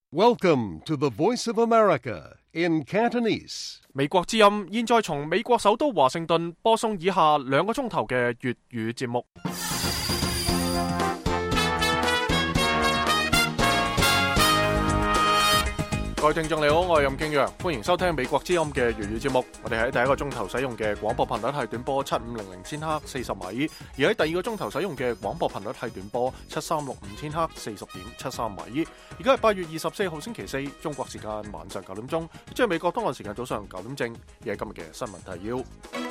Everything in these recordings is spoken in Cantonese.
Welcome to the Voice of America in Cantonese. 美國之音現在從美國首都華盛頓播送以下2個鐘頭嘅粵語節目。各位聽眾你好，我係任敬陽，歡迎收聽美國之音嘅粵語節目。我哋喺第一個鐘頭使用嘅廣播頻率係短波7500千赫40米，而喺第二個鐘頭使用嘅廣播頻率係短波7365千赫40.73米。而家係8月24號星期四，中國時間晚上9點鐘，即係美國當地時間早上9點正。而係今日嘅新聞提要：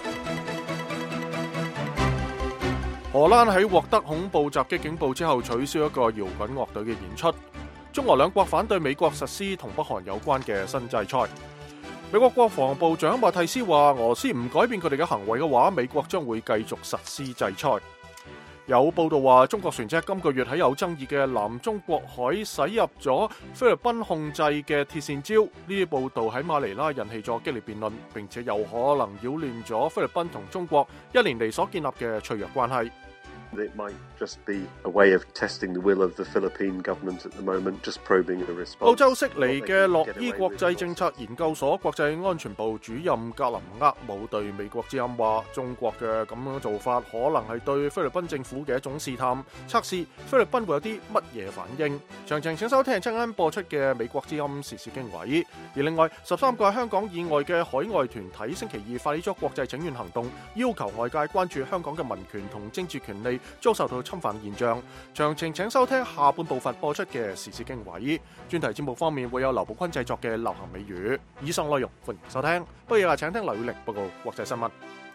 荷蘭喺獲得恐怖襲擊警報之後，取消一個搖滾樂隊嘅演出。中俄兩國反對美國實施同北韓有關嘅新制裁。美國國防部長馬蒂斯話，俄羅斯唔改變佢哋嘅行為嘅話，美國將會繼續實施制裁。有報道話，中國船隻今個月喺有爭議嘅南中國海駛入咗菲律賓控制嘅鐵線礁。呢啲報道喺馬尼拉引起咗激烈辯論，並且有可能擾亂咗菲律賓同中國1年嚟所建立嘅脆弱關係。 It might just be a way of testing the will of the Philippine government at the moment, just probing a response. 澳洲悉尼嘅洛伊國際政策研究所國際安全部主任格林厄姆對美國之音話，中國嘅咁樣做法可能係對菲律賓政府嘅一種試探，測試菲律賓會有啲乜嘢反應。詳情請收聽親啱播出嘅美國之音時事經緯。而另外13個香港以外嘅海外團體星期二發起咗國際請願行動，要求外界關注香港嘅民權同政治權利遭受到侵犯現象。詳情請收聽下半部分播出嘅時事經緯。專題節目方面會有劉寶坤製作嘅流行美語。以上內容歡迎收聽。不如請聽劉宇玲報告國際新聞。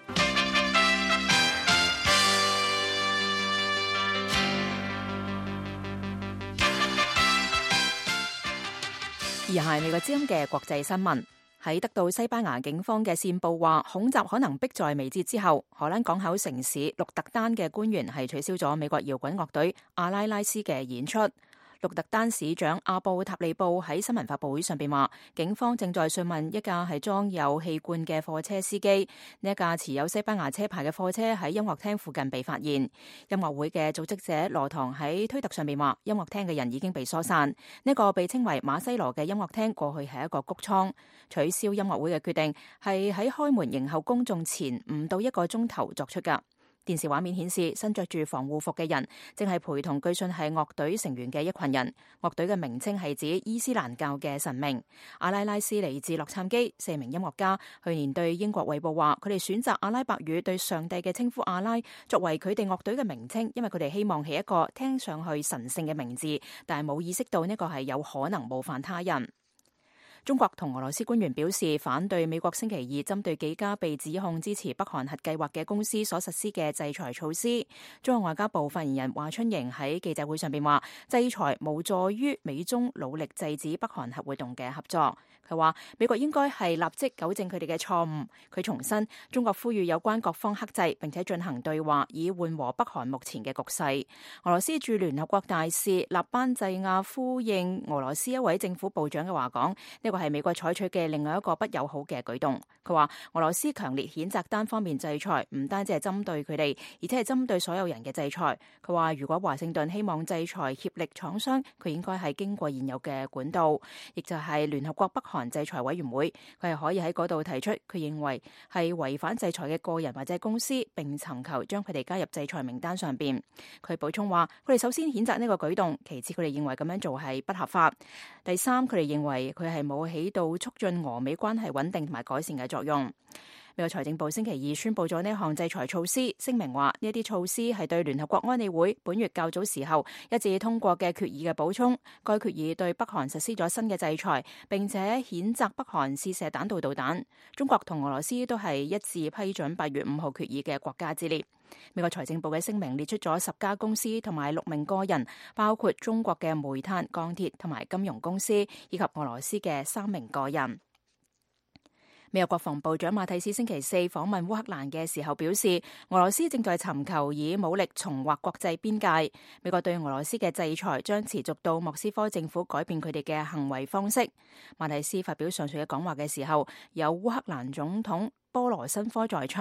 而係美國之音嘅國際新聞。喺得到西班牙警方嘅線報話恐襲可能迫在眉睫之後，荷蘭港口城市鹿特丹嘅官員係取消咗美國搖滾樂隊阿拉拉斯嘅演出。鹿特丹市長阿布塔利布喺新聞發佈會上邊話，警方正在詢問一架係裝有氣罐嘅貨車司機。呢一架持有西班牙車牌嘅貨車喺音樂廳附近被發現。音樂會嘅組織者羅唐喺推特上邊話，音樂廳嘅人已經被疏散。呢個被稱為馬西羅嘅音樂廳過去係一個谷倉。取消音樂會嘅決定係喺開門迎候公眾前唔到1個鐘頭作出㗎。電視畫面顯示，身着住防護服嘅人正係陪同據信係樂隊成員嘅一群人。樂隊嘅名稱係指伊斯蘭教嘅神明。阿拉拉斯嚟自洛杉磯，4名音樂家去年對英國衛報話，佢哋選擇阿拉伯語對上帝嘅稱呼阿拉作為佢哋樂隊嘅名稱，因為佢哋希望起一個聽上去神聖嘅名字，但係冇意識到呢個係有可能冒犯他人。中國同俄羅斯官員表示反對美國星期二針對幾家被指控支持北韓核計劃嘅公司所實施嘅制裁措施。中國外交部發言人華春瑩喺記者會上邊話，制裁無助於美中努力制止北韓核活動嘅合作。佢話美國應該係立即糾正佢哋嘅錯誤。佢重申中國呼籲有關各方克制並且進行對話，以緩和北韓目前嘅局勢。俄羅斯駐聯合國大使納班濟亞呼應俄羅斯一位政府部長嘅話講，呢個係美國採取嘅另外一個不友好嘅舉動。佢話俄羅斯強烈譴責單方面制裁，唔單止係針對佢哋，而且係針對所有人嘅制裁。佢話如果華盛頓希望制裁協力廠商，佢應該係經過現有嘅管道，亦就係聯合國北韓制裁委員會。佢係可以喺嗰度提出佢認為係違反制裁嘅個人或者公司，並尋求將佢哋加入制裁名單上邊。佢補充話，佢哋首先譴責呢個舉動，其次佢哋認為咁樣做係不合法，第三佢哋認為佢係冇起到促進俄美關係穩定同埋改善嘅作用。美國財政部星期二宣布咗呢項制裁措施，聲明話呢一啲措施係對聯合國安理會本月較早時候一致通過嘅決議嘅補充。該決議對北韓實施咗新嘅制裁，並且譴責北韓試射彈道導彈。中國同俄羅斯都係一致批准8月5號決議嘅國家之列。美國財政部嘅聲明列出咗10家公司同埋6名個人，包括中國嘅煤炭、鋼鐵同埋金融公司，以及俄羅斯嘅3名個人。美國國防部長馬蒂斯星期四訪問烏克蘭嘅時候表示，俄羅斯正在尋求以武力重劃國際邊界。美國對俄羅斯嘅制裁將持續到莫斯科政府改變佢哋嘅行為方式。馬蒂斯發表上述嘅講話嘅時候，有烏克蘭總統波羅申科在場。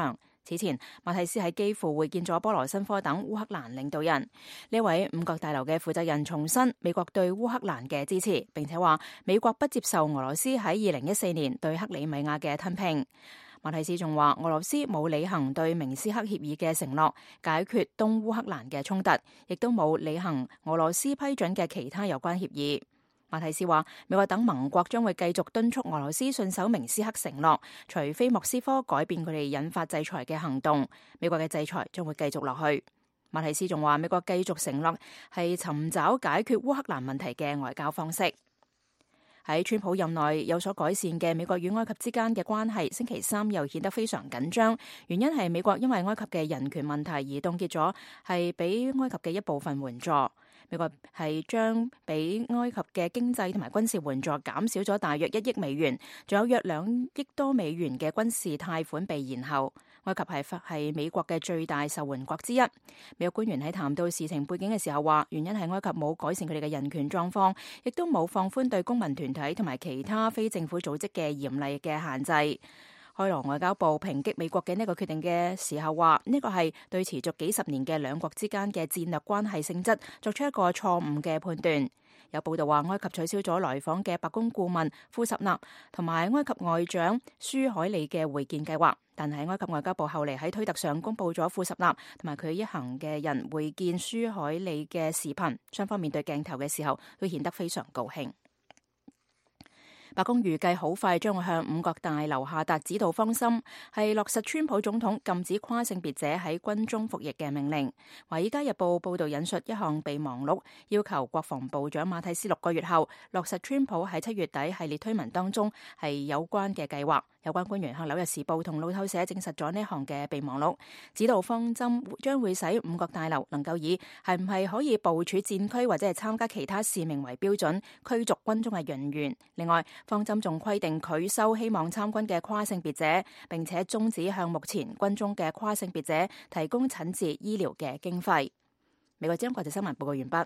此前，馬蒂斯喺基輔會見咗波羅申科等烏克蘭領導人。呢位五角大樓嘅負責人重申美國對烏克蘭嘅支持，並且話美國不接受俄羅斯喺2014年對克里米亞嘅吞併。馬蒂斯仲話俄羅斯冇履行對明斯克協議嘅承諾，解決東烏克蘭嘅衝突，亦都冇履行俄羅斯批准嘅其他有關協議。馬蒂斯話美國等盟國將會繼續敦促俄羅斯信守明斯克承諾，除非莫斯科改變佢哋引發制裁嘅行動，美國嘅制裁將會繼續落去。馬蒂斯仲話美國繼續承諾係尋找解決烏克蘭問題嘅外交方式。喺川普任內有所改善嘅美國與埃及之間嘅關係，星期三又顯得非常緊張。原因係美國因為埃及嘅人權問題而凍結咗係俾埃及嘅一部分援助。美國係將俾埃及嘅經濟同埋軍事援助減少咗大約1億美元，仲有約2億多美元嘅軍事貸款被延後。埃及係美國嘅最大受援國之一。美國官員喺談到事情背景嘅時候話，原因係埃及冇改善佢哋嘅人權狀況，亦都冇放寬對公民團體同埋其他非政府組織嘅嚴厲嘅限制。開羅外交部抨擊美國嘅呢個決定嘅時候話，呢個係對持續幾十年嘅兩國之間嘅戰略關係性質作出一個錯誤嘅判斷。有報道話，埃及取消咗來訪嘅白宮顧問庫什納同埋埃及外長舒凱里嘅會見計劃，但係埃及外交部後嚟喺推特上公佈咗庫什納同埋佢一行嘅人會見舒凱里嘅視頻，雙方面對鏡頭嘅時候都顯得非常高興。白宮預計好快將會向五角大樓下達指導方針，係落實川普總統禁止跨性別者喺軍中服役嘅命令。華爾街日報報道引述一項備忘錄，要求國防部長馬蒂斯6個月後落實川普喺7月底系列推文當中係有關嘅計劃。有關官員向紐約時報同路透社證實咗呢項嘅備忘錄，指導方針將會使五角大樓能夠以係唔係可以部署戰區或者係參加其他使命為標準驅逐軍中嘅人員。另外，方針仲規定拒收希望參軍嘅跨性別者，並且終止向目前軍中嘅跨性別者提供診治醫療嘅經費。美國之音國際新聞報告完畢。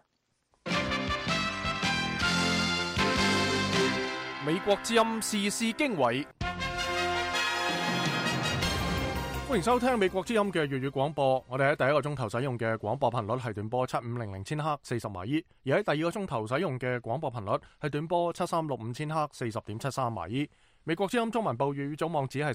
美國之音時事經緯。歡迎收聽美國之音嘅粵語廣播。我哋喺第一個鐘頭使用嘅廣播頻率係短波7500千赫40馬伊，而喺第二個鐘頭使用嘅廣播頻率係短波7365千赫40.73馬伊。美國之音中文部粵語總網址係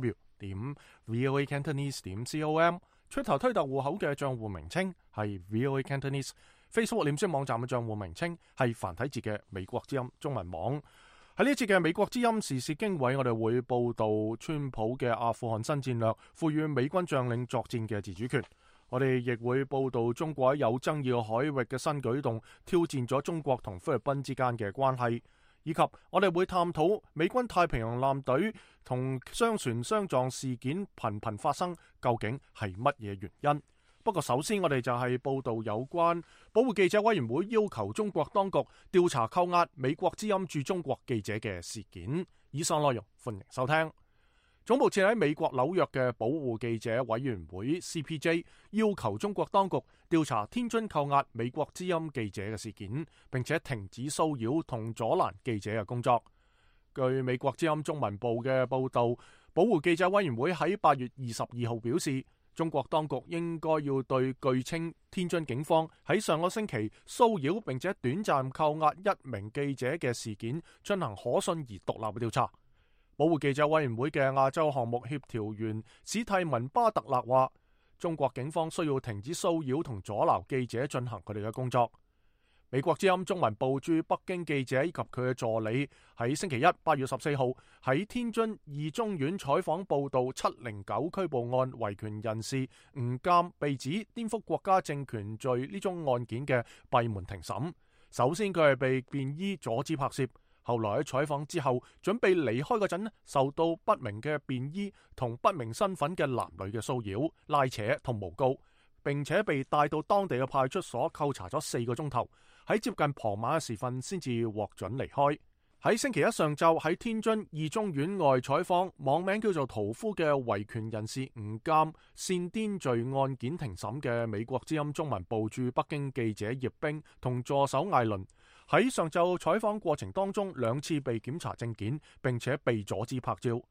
3w.voacantonese.com， 出頭推特戶口嘅賬戶名稱係 VOA Cantonese， Facebook 臉書網站嘅賬戶名稱係繁體字嘅美國之音中文網。喺呢一節嘅美國之音時事經緯，我哋會報道川普嘅阿富汗新戰略，賦予美軍將領作戰嘅自主權。我哋亦會報道中國喺有爭議嘅海域嘅新舉動，挑戰咗中國同菲律賓之間嘅關係，以及我哋會探討美軍太平洋艦隊同商船相撞事件頻頻發生，究竟係乜嘢原因？不過首先我哋就係報道有關保護記者委員會要求中國當局調查扣押美國之音駐中國記者嘅事件。以上內容歡迎收聽。總部設喺美國紐約嘅保護記者委員會 CPJ 要求中國當局調查天津扣押美國之音記者嘅事件，並且停止騷擾同阻攔記者嘅工作。據美國之音中文部嘅報道，保護記者委員會喺8月22號表示，中國當局應該要對據稱天津警方喺上個星期騷擾並且短暫扣押1名記者嘅事件進行可信而獨立嘅調查。保護記者委員會嘅亞洲項目協調員史蒂文巴特勒話，中國警方需要停止騷擾同阻撓記者進行佢哋嘅工作。美國之音中文部駐北京記者以及佢嘅助理喺星期一8月14號喺天津二中院採訪報道709拘捕案維權人士吳鑑被指顛覆國家政權罪呢宗案件嘅閉門庭審。首先佢係被便衣阻止拍攝，後來喺採訪之後準備離開嗰陣，受到不明嘅便衣同不明身份嘅男女嘅騷擾、拉扯同誣告，並且被帶到當地嘅派出所扣查咗4個鐘頭。喺接近傍晚嘅時分先至獲准離開。喺星期一上晝喺天津二中院外採訪網名叫做屠夫嘅維權人士吳鑑煽顛罪案件庭審嘅美國之音中文部駐北京記者葉冰同助手艾倫，喺上晝採訪過程當中2次被檢查證件，並且被阻止拍照。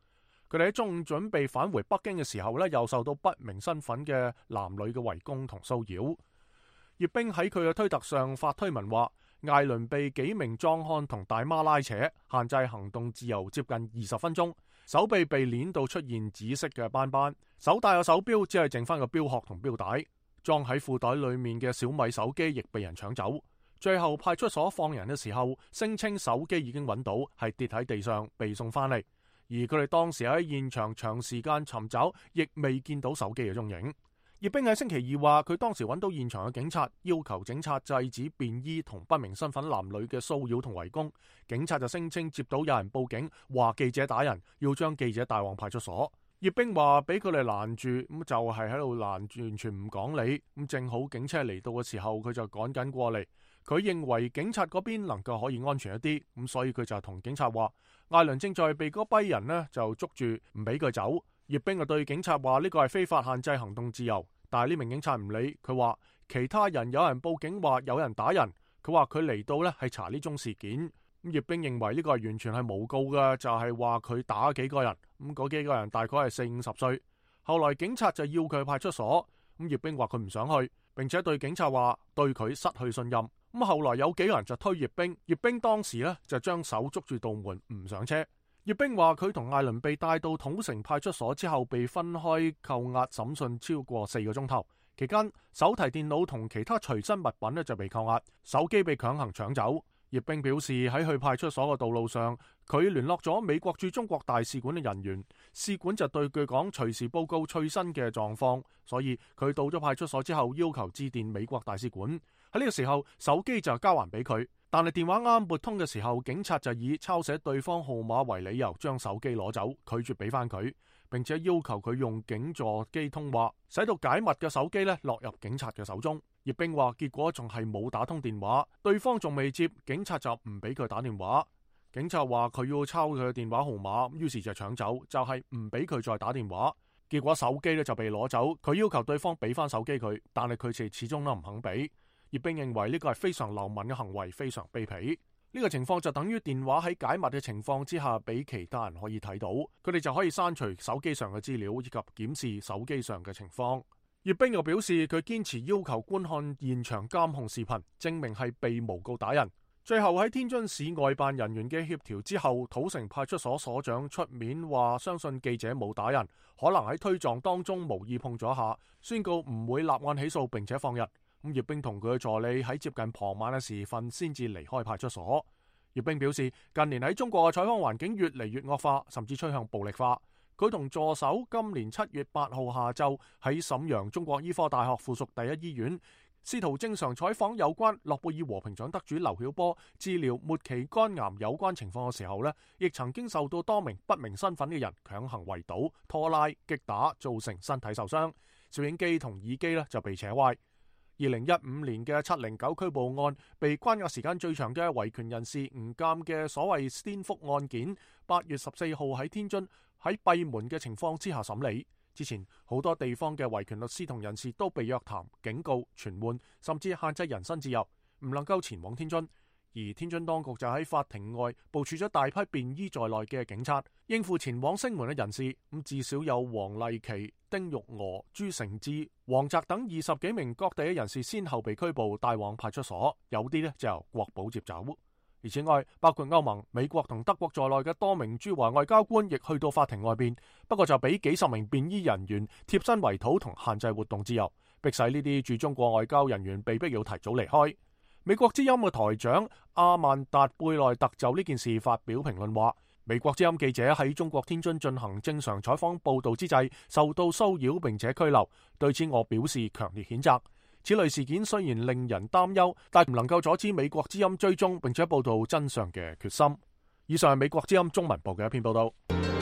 佢哋喺中午準備返回北京嘅時候呢，又受到不明身份嘅男女嘅圍攻同騷擾。葉冰喺佢嘅推特上發推文話，艾倫被幾名壯漢同大媽拉扯，限制行動自由接近20分鐘，手臂被鏈到出現紫色嘅斑斑，手戴嘅手錶只係剩翻個錶殼同錶帶，裝喺褲袋裏面嘅小米手機亦被人搶走。最後派出所放人嘅時候，聲稱手機已經揾到，係跌喺地上被送翻嚟，而佢哋當時喺現場長時間尋找，亦未見到手機嘅蹤影。葉冰喺星期二話，佢當時揾到現場嘅警察，要求警察制止便衣同不明身份男女嘅騷擾同圍攻。警察就聲稱接到有人報警，話記者打人，要將記者帶往派出所。葉冰話俾佢哋攔住，咁就係喺度攔住，完全唔講理。咁正好警車嚟到嘅時候，佢就趕緊過嚟。佢認為警察嗰邊能夠可以安全一啲，咁所以佢就同警察話，艾倫正在被嗰批人呢就捉住，唔俾佢走。葉冰就對警察話呢個係非法限制行動自由，但係呢名警察唔理，佢話其他人有人報警話有人打人，佢話佢嚟到呢係查呢宗事件。咁葉冰認為呢個係完全係誣告嘅，就係話佢打咗幾個人，咁嗰幾個人大概係40-50歲。後來警察就要佢去派出所，咁葉冰話佢唔想去，並且對警察話對佢失去信任。咁後來有幾個人就推葉冰，葉冰當時呢就將手捉住道門唔上車。葉冰話佢同艾倫被帶到土城派出所之後，被分開扣押審訊超過4個鐘頭，期間手提電腦同其他隨身物品呢就被扣押，手機被強行搶走。葉冰表示喺去派出所嘅道路上，佢聯絡咗美國駐中國大使館嘅人員，使館就對佢講隨時報告最新嘅狀況，所以佢到咗派出所之後要求致電美國大使館。喺呢個時候手機就交還俾佢，但係電話啱撥通嘅時候，警察就以抄寫對方號碼為理由將手機攞走，拒絕俾翻佢，並且要求佢用警座機通話，使到解密嘅手機呢落入警察嘅手中。葉冰話結果仲係冇打通電話，對方仲未接，警察就唔俾佢打電話。警察話佢要抄佢嘅電話號碼，於是就搶走，就係唔俾佢再打電話。結果手機呢就被攞走，佢要求對方俾翻手機佢，但係佢哋始終都唔肯俾。葉冰認為呢個係非常流氓嘅行為，非常卑鄙。呢個情況就等於電話喺解密嘅情況之下俾其他人可以睇到，佢哋就可以刪除手機上嘅資料以及檢視手機上嘅情況。葉冰又表示佢堅持要求觀看現場監控視頻，證明係被誣告打人。最後喺天津市外辦人員嘅協調之後，土城派出所所長出面話相信記者冇打人，可能喺推撞當中無意碰咗下，宣告唔會立案起訴並且放人。咁葉冰同佢嘅助理喺接近傍晚嘅時分先至離開派出所。葉冰表示，近年喺中國嘅採訪環境越嚟越惡化，甚至趨向暴力化。佢同助手今年7月8號下晝喺瀋陽中國醫科大學附屬第1醫院，試圖正常採訪有關諾貝爾和平獎得主劉曉波治療末期肝癌有關情況嘅時候呢，亦曾經受到多名不明身份嘅人強行圍堵、拖拉、擊打，造成身體受傷。攝影機同耳機呢就被扯壞。2015年嘅709拘捕案，被關押時間最長嘅維權人士吳鑑嘅所謂顛覆案件，8月14號喺天津喺閉門嘅情況之下審理。之前好多地方嘅維權律師同人士都被約談、警告、傳喚，甚至限制人身自由，唔能夠前往天津。而天津當局就喺法庭外部署咗大批便衣在內嘅警察，應付前往聲門嘅人士。咁至少有黃麗琪、丁玉娥、朱成志、黃澤等20幾名各地嘅人士先後被拘捕，帶往派出所，有啲呢就由國保接走。而此外，包括歐盟、美國同德國在內嘅多名駐華外交官亦去到法庭外邊，不過就俾幾十名便衣人員貼身圍堵同限制活動自由，迫使呢啲駐中國外交人員被迫要提早離開。美國之音嘅台長阿曼達貝內特就呢件事發表評論話，美國之音記者喺中國天津進行正常採訪報道之際受到騷擾並且拘留，對此我表示強烈譴責。此類事件雖然令人擔憂，但唔能夠阻止美國之音追蹤並且報道真相嘅決心。以上係美國之音中文部嘅一篇報道。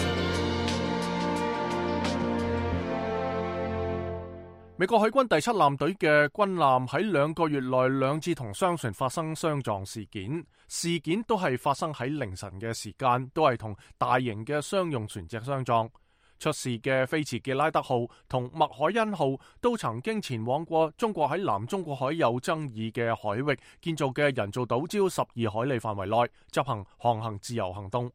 美國海軍第7艦隊嘅軍艦喺2個月內2次同商船發生相撞事件，事件都係發生喺凌晨嘅時間，都係同大型嘅商用船隻相撞。出事嘅菲茨傑拉德號同麥凱恩號都曾經前往過中國喺南中國海有爭議嘅海域建造嘅人造島礁12海里範圍內執行航行自由行動。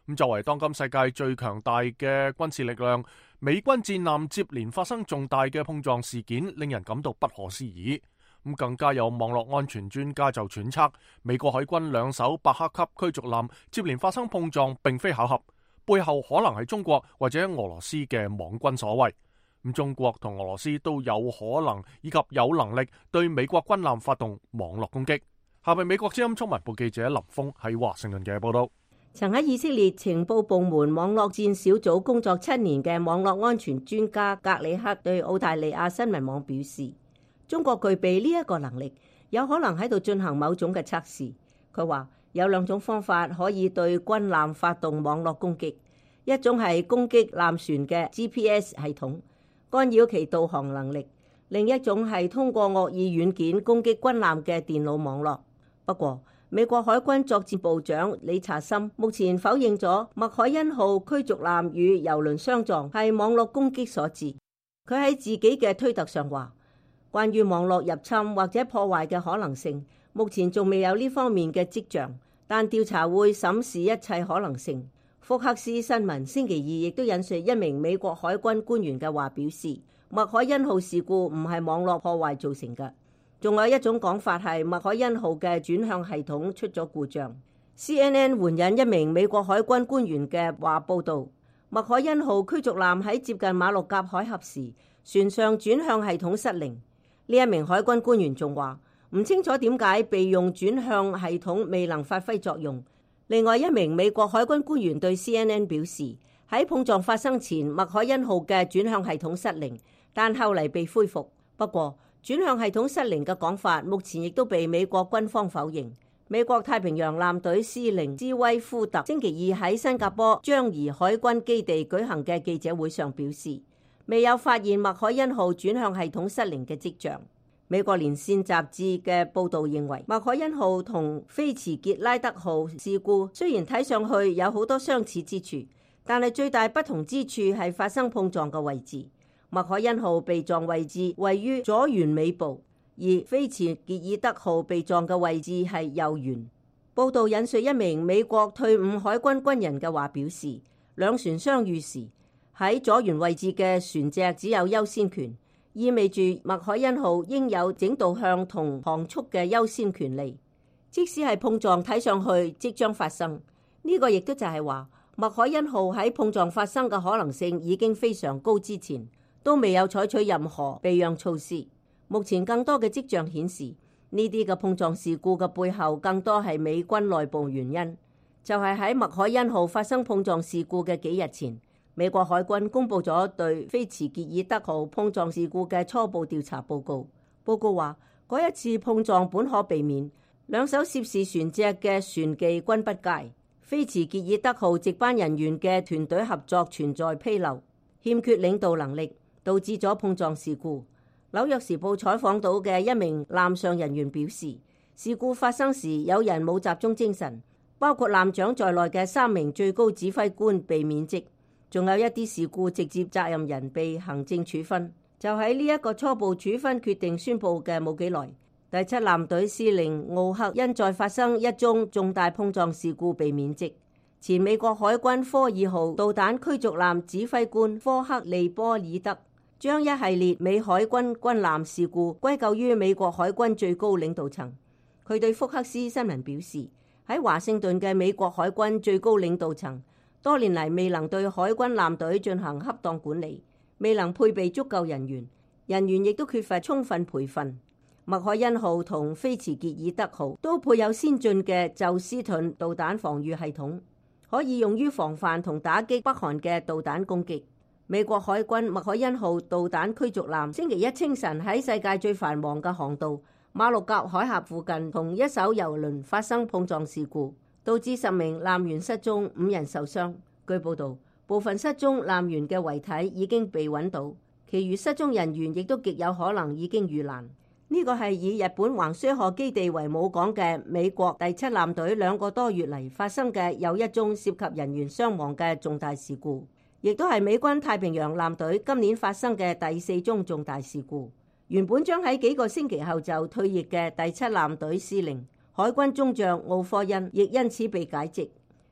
咁作為當今世界最強大嘅軍事力量，美軍戰艦接連發生重大嘅碰撞事件，令人感到不可思議。咁更加有網絡安全專家就揣測，美國海軍2艘伯克級驅逐艦接連發生碰撞並非巧合，背後可能係中國或者俄羅斯嘅網軍所為。咁中國同俄羅斯都有可能以及有能力對美國軍艦發動網絡攻擊。下面美國之音中文部記者林峰喺華盛頓嘅報道。 曾喺以色列情報部門網絡戰小組工作7年嘅網絡安全專家格里克對澳大利亞新聞網表示，中國具備呢一個能力，有可能喺度進行某種嘅測試。佢話有2種方法可以對軍艦發動網絡攻擊，一種係攻擊艦船嘅 GPS 系統，干擾其導航能力；另一種係通過惡意軟件攻擊軍艦嘅電腦網絡。不過，美國海軍作戰部長理查森目前否認咗麥凱恩號驅逐艦與油輪相撞係網絡攻擊所致。佢喺自己嘅推特上話，關於網絡入侵或者破壞嘅可能性，目前仲未有呢方面嘅跡象，但調查會審視一切可能性。福克斯新聞星期二亦都引述一名美國海軍官員嘅話，表示麥凱恩號事故唔係網絡破壞造成嘅。仲有一種講法係麥凱恩號嘅轉向系統出咗故障。CNN 援引一名美國海軍官員嘅話報道，麥凱恩號驅逐艦喺接近馬六甲海峽時，船上轉向系統失靈。呢一名海軍官員仲話唔清楚點解備用轉向系統未能發揮作用。另外一名美國海軍官員對 CNN 表示，喺碰撞發生前，麥凱恩號嘅轉向系統失靈，但後嚟被恢復。不過轉向系統失靈嘅講法，目前亦都被美國軍方否認。美國太平洋艦隊司令斯威夫特星期二喺新加坡樟宜海軍基地舉行嘅記者會上表示，未有發現麥凱恩號轉向系統失靈嘅跡象。美國連線雜誌嘅報導認為，麥凱恩號同菲茨傑拉德號事故雖然睇上去有好多相似之處，但係最大不同之處係發生碰撞嘅位置。麥凱恩號被撞位置位於左舷尾部，而菲茨傑爾德號被撞嘅位置係右舷。報道引述一名美國退伍海軍軍人嘅話表示，兩船相遇時喺左舷位置嘅船隻只有優先權，意味住麥凱恩號應有整導向同航速嘅優先權利。即使係碰撞睇上去即將發生，呢個亦都就係話麥凱恩號喺碰撞發生嘅可能性已經非常高之前，都未有採取任何避讓措施。目前更多嘅跡象顯示，呢啲嘅碰撞事故嘅背後更多係美軍內部原因。就係喺麥凱恩號發生碰撞事故嘅幾日前，美國海軍公布咗對菲茨傑爾德號碰撞事故嘅初步調查報告。報告話，嗰一次碰撞本可避免，兩艘涉事船隻嘅船技均不佳，菲茨傑爾德號值班人員嘅團隊合作存在紕漏，欠缺領導能力，導致咗碰撞事故。紐約時報採訪到嘅一名艦上人員表示，事故發生時有人冇集中精神，包括艦長在內嘅3名最高指揮官被免職，仲有一啲事故直接責任人被行政處分。就喺呢一個初步處分決定宣布嘅冇幾耐，第7艦隊司令奧克因再發生一宗重大碰撞事故被免職。前美國海軍科2號導彈驅逐艦指揮官科克利波爾德將一系列美海軍軍艦事故歸咎於美國海軍最高領導層。佢對福克斯新聞表示，喺華盛頓嘅美國海軍最高領導層多年嚟未能對海軍艦隊進行恰當管理，未能配備足夠人員，人員亦都缺乏充分培訓。麥凱恩號同菲茨傑爾德號都配有先進嘅宙斯盾導彈防禦系統，可以用於防範同打擊北韓嘅導彈攻擊。美國海軍麥凱恩號導彈驅逐艦星期一清晨喺世界最繁忙嘅航道馬六甲海峽附近同一艘郵輪發生碰撞事故，導致10名艦員失蹤，5人受傷。據報道，部分失蹤艦員嘅遺體已經被揾到，其餘失蹤人員亦都極有可能已經遇難。呢個係以日本橫須賀基地為母港嘅美國第7艦隊2個多月嚟發生嘅又一宗涉及人員傷亡嘅重大事故，亦都係美軍太平洋艦隊今年發生嘅第4宗重大事故。原本將喺幾個星期後就退役嘅第7艦隊司令海軍中將奧科恩亦因此被解職。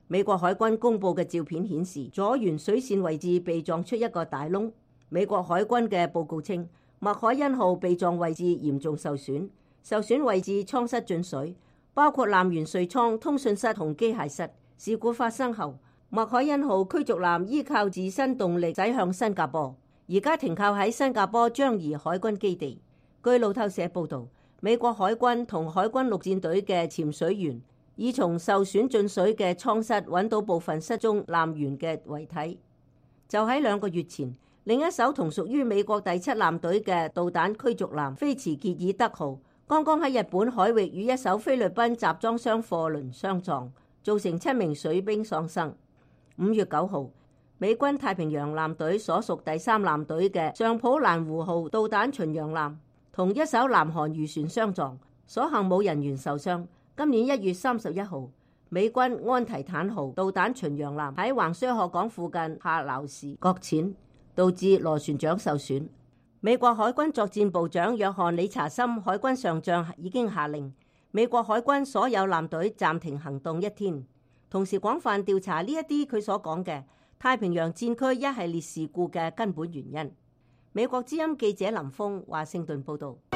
美國海軍公佈嘅照片顯示，左舷水線位置被撞出一個大窿。美國海軍嘅報告稱，麥凱恩號被撞位置嚴重受損，受損位置艙室進水，包括艦員睡艙、通訊室同機械室。事故發生後，麥凱恩號驅逐艦依靠自身動力駛向新加坡，而家停靠喺新加坡樟宜海軍基地。據路透社報導，美國海軍同海軍陸戰隊嘅潛水員已從受損進水嘅艙室揾到部分失蹤艦員嘅遺體。就喺2個月前，另一艘同屬於美國第7艦隊嘅導彈驅逐艦菲茨傑爾德號剛剛喺日本海域與一艘菲律賓集裝箱貨輪相撞，造成7名水兵喪生。5月9號，美軍太平洋艦隊所屬第3艦隊嘅上普蘭湖號導彈巡洋艦同一艘南韓漁船相撞，所幸冇人員受傷。今年1月31號，美軍安提坦號導彈巡洋艦喺橫須賀港附近下撈時擱淺，導致螺旋槳受損。美國海軍作戰部長約翰理查森海軍上將已經下令美國海軍所有艦隊暫停行動1天，同時廣泛調查呢一啲佢所講嘅太平洋戰區一系列事故嘅根本原因。美國之音記者林峰華盛頓報道。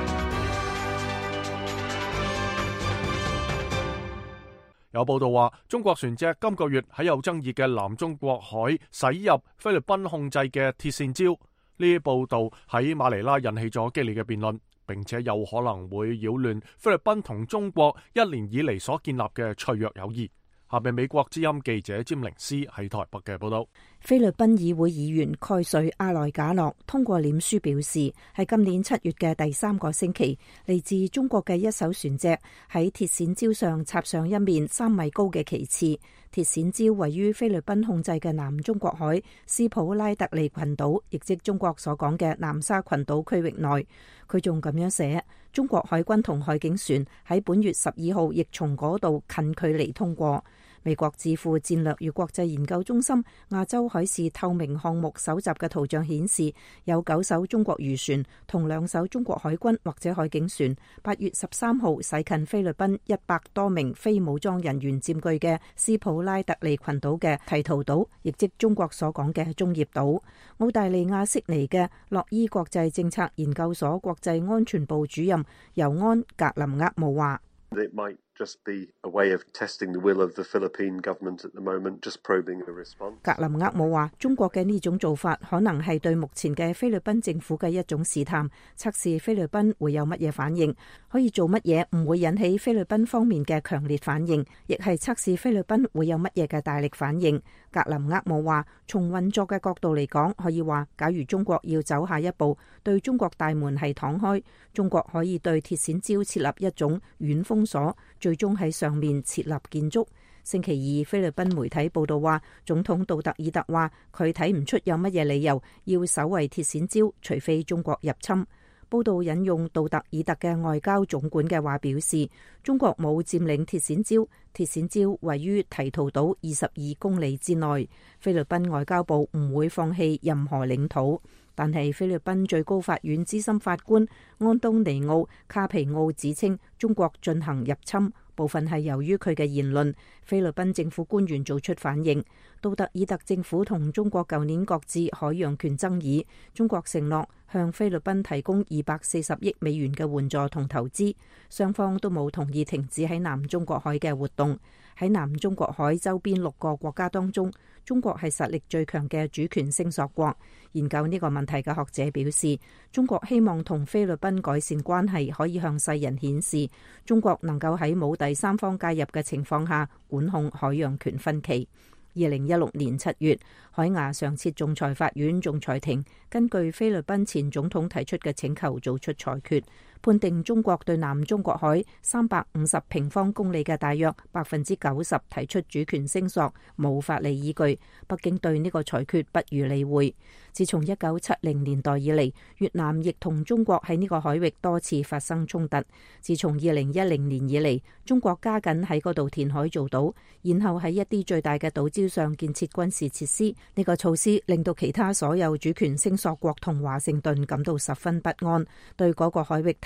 有報道話，中國船隻今個月喺有爭議嘅南中國海駛入菲律賓控制嘅鐵線礁。呢啲報道喺馬尼拉引起咗激烈嘅辯論，並且有可能會擾亂菲律賓同中國1年以嚟所建立嘅脆弱友誼。下面美國之音記者詹寧斯喺台北嘅報道。 菲律賓議會議員蓋瑞阿萊賈諾通過臉書表示，喺今年7月嘅第3個星期，嚟自中國嘅一艘船隻喺鐵線礁上插上一面3米高嘅旗幟。鐵線礁位於菲律賓控制嘅南中國海斯普拉特利群島，亦即中國所講嘅南沙群島區域內。佢仲咁樣寫：中國海軍同海警船喺本月12號亦從嗰度近距離通過。美國智庫戰略與國際研究中心亞洲海事透明項目搜集嘅圖像顯示，有9艘中國漁船同2艘中國海軍或者海警船8月13號駛近菲律賓100多名非武裝人員佔據嘅斯普拉特利群島嘅提圖島，亦即中國所講嘅中業島。澳大利亞悉尼嘅洛伊國際政策研究所國際安全部主任尤安格林厄姆話 ：It might just be a way of testing the will of the Philippine government at the moment, just probing a response. 格林厄姆話：中國嘅呢種做法可能係對目前嘅菲律賓政府嘅一種試探，測試菲律賓會有乜嘢反應，可以做乜嘢唔會引起菲律賓方面嘅強烈反應，亦係測試菲律賓會有乜嘢嘅大力反應。格林厄姆話：從運作嘅角度嚟講，可以話，假如中國要走下一步，對中國大門係敞開，中國可以對鐵線礁設立一種軟封鎖，最終喺上面設立建築。星期二，菲律賓媒體報道話，總統杜特爾特話佢睇唔出有乜嘢理由要守衛鐵線礁，除非中國入侵。報道引用杜特爾特嘅外交總管嘅話表示，中國冇佔領鐵線礁，鐵線礁位於提圖島22公里之內。菲律賓外交部唔會放棄任何領土。但係菲律賓最高法院資深法官安東尼奧卡皮奧指稱，中國進行入侵部分係由於佢嘅言論。菲律賓政府官員做出反應。杜特爾特政府同中國舊年擱置海洋權爭議，中國承諾向菲律賓提供240億美元嘅援助同投資，雙方都冇同意停止喺南中國海嘅活動。喺南中國海周邊6個國家當中，中國係實力最強嘅主權聲索國。研究呢個問題嘅學者表示，中國希望同菲律賓改善關係，可以向世人顯示中國能夠喺冇第三方介入嘅情況下管控海洋權分歧。2016年7月，海牙上設仲裁法院仲裁庭根據菲律賓前總統提出嘅請求做出裁決，判定中國對南中國海350平方公里嘅大約90%提出主權聲索冇法理依據。北京對呢個裁決不予理會。自從1970年代以嚟，越南亦同中國喺呢個海域多次發生衝突。自從2010年以嚟，中國加緊喺嗰度填海造島，然後喺一啲最大嘅島礁上建設軍事設施。呢個措施令到其他所有主權聲索國同華盛頓感到十分不安，對嗰個海域提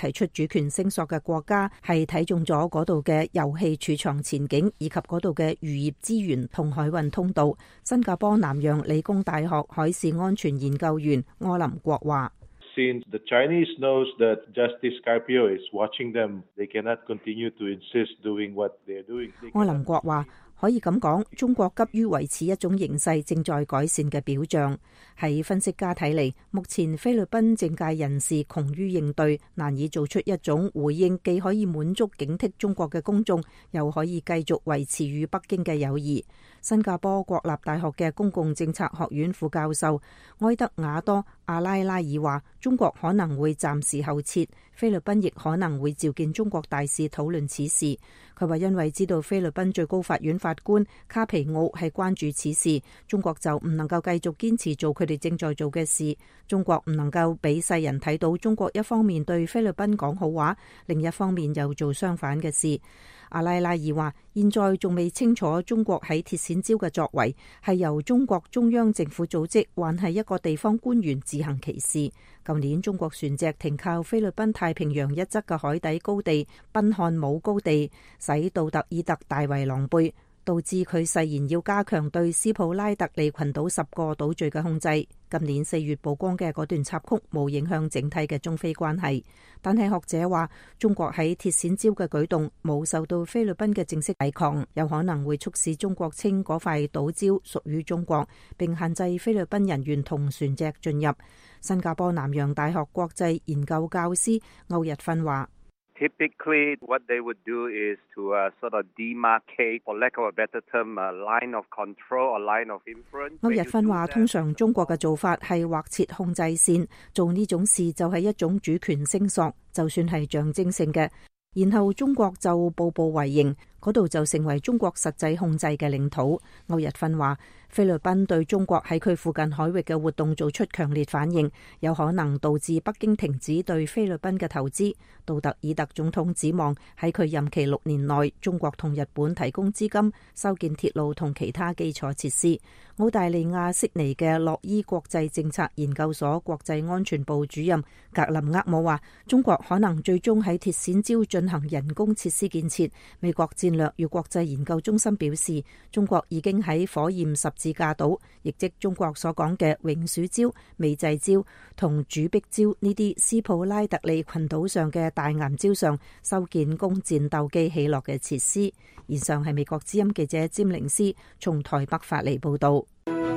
提出主權聲索嘅國家係睇中咗嗰度嘅油氣儲藏前景，以及嗰度嘅漁業資源同海運通道。新加坡南洋理工大學海事安全研究員柯林國話 ：Since the Chinese knows that Justice Carpio is watching them, they cannot continue to insist doing what they are doing. 柯林國話：可以咁講，中國急於維持一種形勢正在改善嘅表象。喺分析家睇嚟，目前菲律賓政界人士窮於應對，難以做出一種回應，既可以滿足警惕中國嘅公眾，又可以繼續維持與北京嘅友誼。新加坡國立大學嘅公共政策學院副教授埃德瓦多·阿拉拉爾話：中國可能會暫時後撤，菲律賓亦可能會召見中國大使討論此事。佢話因為知道菲律賓最高法院法官卡皮奧係關注此事，中國就唔能夠繼續堅持做佢哋正在做嘅事。中國唔能夠俾世人睇到中國一方面對菲律賓講好話，另一方面又做相反嘅事。阿拉拉爾話：現在仲未清楚中國喺鐵線礁嘅作為係由中國中央政府組織，還係一個地方官員自行其事。舊年中國船隻停靠菲律賓太平洋一側嘅海底高地賓漢姆高地，使杜特爾特大為狼狽，導致佢誓言要加強對斯普拉特利群島10個島嶼嘅控制。今年4月曝光嘅嗰段插曲冇影響整體嘅中菲關係，但係學者話中國喺鐵線礁嘅舉動冇受到菲律賓嘅正式抵抗，有可能會促使中國稱嗰塊島礁屬於中國，並限制菲律賓人員同船隻進入。新加坡南洋大學國際研究教師歐日芬話 ：Typically, what they would do is to sort of demarcate, for lack of a better term, a line of control, a line of influence. 歐日芬話：通常中國嘅做法係劃設控制線，做呢種事就係一種主權聲索，就算係象徵性嘅。然後中國就步步為營，嗰度就成為中國實際控制嘅領土。歐日芬話：菲律賓對中國喺佢附近海域嘅活動做出強烈反應，有可能導致北京停止對菲律賓嘅投資。杜特爾特總統指望喺佢任期6年內，中國同日本提供資金，修建鐵路同其他基礎設施。澳大利亞悉尼嘅洛伊國際政策研究所國際安全部主任格林厄姆話：中國可能最終喺鐵線礁進行人工設施建設。美國戰略與國際研究中心表示，中國已經喺火焰十字架島，亦即中國所講嘅永暑礁、美濟礁同主碧礁呢啲斯普拉特利群島上嘅大岩礁上修建供戰鬥機起落嘅設施。以上係美國之音記者詹寧斯從台北發嚟報道。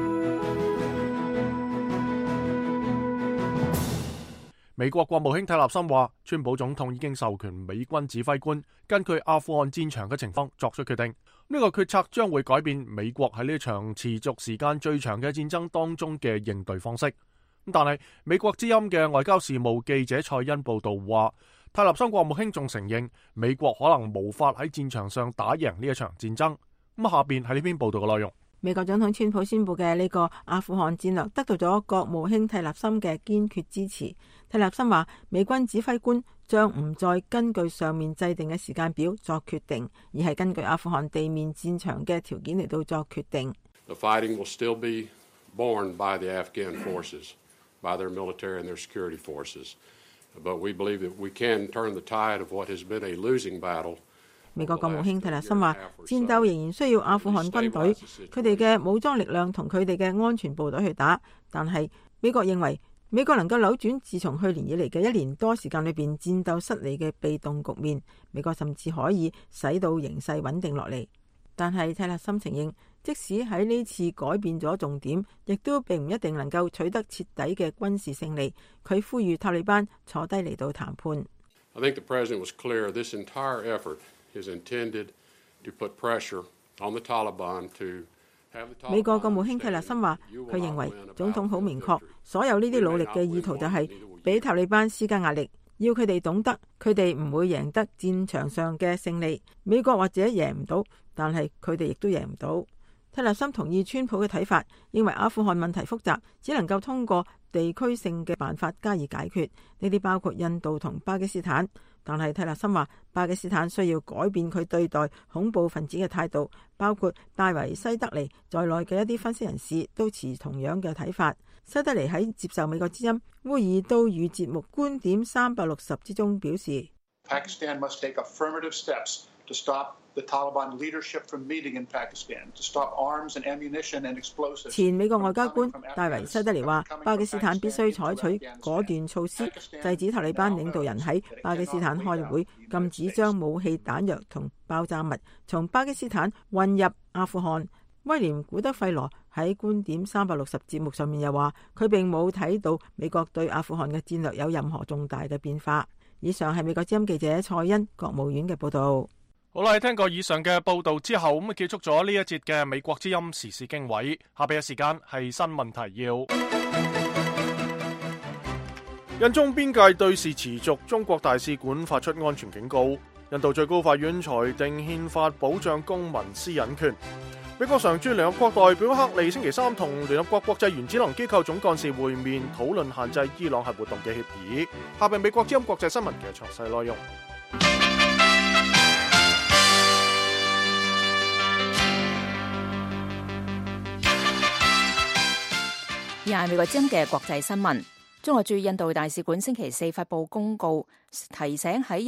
美國國務卿蒂勒森話，川普總統已經授權美軍指揮官根據阿富汗戰場嘅情況作出決定。呢個決策將會改變美國喺呢場持續時間最長嘅戰爭當中嘅應對方式。但係美國之音嘅外交事務記者蔡恩報道話，蒂勒森國務卿仲承認美國可能無法喺戰場上打贏呢一場戰爭。咁下邊係呢篇報道嘅內容。 美國總統川普宣布嘅呢個阿富汗戰略得到咗國務卿蒂勒森嘅堅決支持。蒂勒森話，美軍指揮官將唔再根據上面制定嘅時間表作決定，而係根據阿富汗地面戰場嘅條件嚟到作決定。 The fighting will still be borne by the Afghan forces, by their military and their security forces. But we believe that we can turn the tide of what has been a losing battle. 美國國務卿蒂勒森話，戰鬥仍然需要阿富汗軍隊，佢哋嘅武裝力量同佢哋嘅安全部隊去打。但係美國認為美國能夠扭轉自從去年以嚟嘅1年多時間裏邊戰鬥失利嘅被動局面，美國甚至可以使到形勢穩定落嚟。但係蒂勒森承認，即使喺呢次改變咗重點，亦都並唔一定能夠取得徹底嘅軍事勝利。佢呼籲塔利班坐低嚟到談判。 I think the president was clear this entire effort is intended to put pressure on the Taliban to have the Taliban。 美國國務卿蒂勒森話，佢認為總統好明確，所有呢啲努力嘅意圖就係俾塔利班施加壓力，要佢哋懂得佢哋唔會贏得戰場上嘅勝利。美國或者贏唔到，但係佢哋亦都贏唔到。蒂勒森同意川普嘅睇法，認為阿富汗問題複雜，只能夠通過地區性嘅辦法加以解決。呢啲包括印度同巴基斯坦。 但係蒂勒森話，巴基斯坦需要改變佢對待恐怖分子嘅態度，包括戴維西德尼在內嘅一啲分析人士都持同樣嘅睇法。西德尼喺接受美國之音烏爾都語節目觀點360之中表示， Pakistan must take affirmative steps to stop the Taliban leadership from meeting in Pakistan, to stop arms and ammunition and explosives。 前美國外交官戴維西德尼話，巴基斯坦必須採取果斷措施，制止塔利班領導人喺巴基斯坦開會，禁止將武器、彈藥同爆炸物從巴基斯坦運入阿富汗。威廉古德費羅喺觀點360節目上面又話，佢並冇睇到美國對阿富汗嘅戰略有任何重大嘅變化。以上係美國之音記者蔡欣國務院嘅報道。 好啦，聽過以上嘅報道之後，咁結束咗呢一節嘅美國之音時事經緯。下邊嘅時間係新聞提要。印中邊界對峙持續，中國大使館發出安全警告。印度最高法院裁定憲法保障公民私隱權。美國常駐聯合國代表克利星期三同聯合國國際原子能機構總幹事會面，討論限制伊朗核活動嘅協議。下邊美國之音國際新聞嘅詳細內容。 以下係美國之音嘅國際新聞。中國駐印度大使館星期四發布公告，提醒喺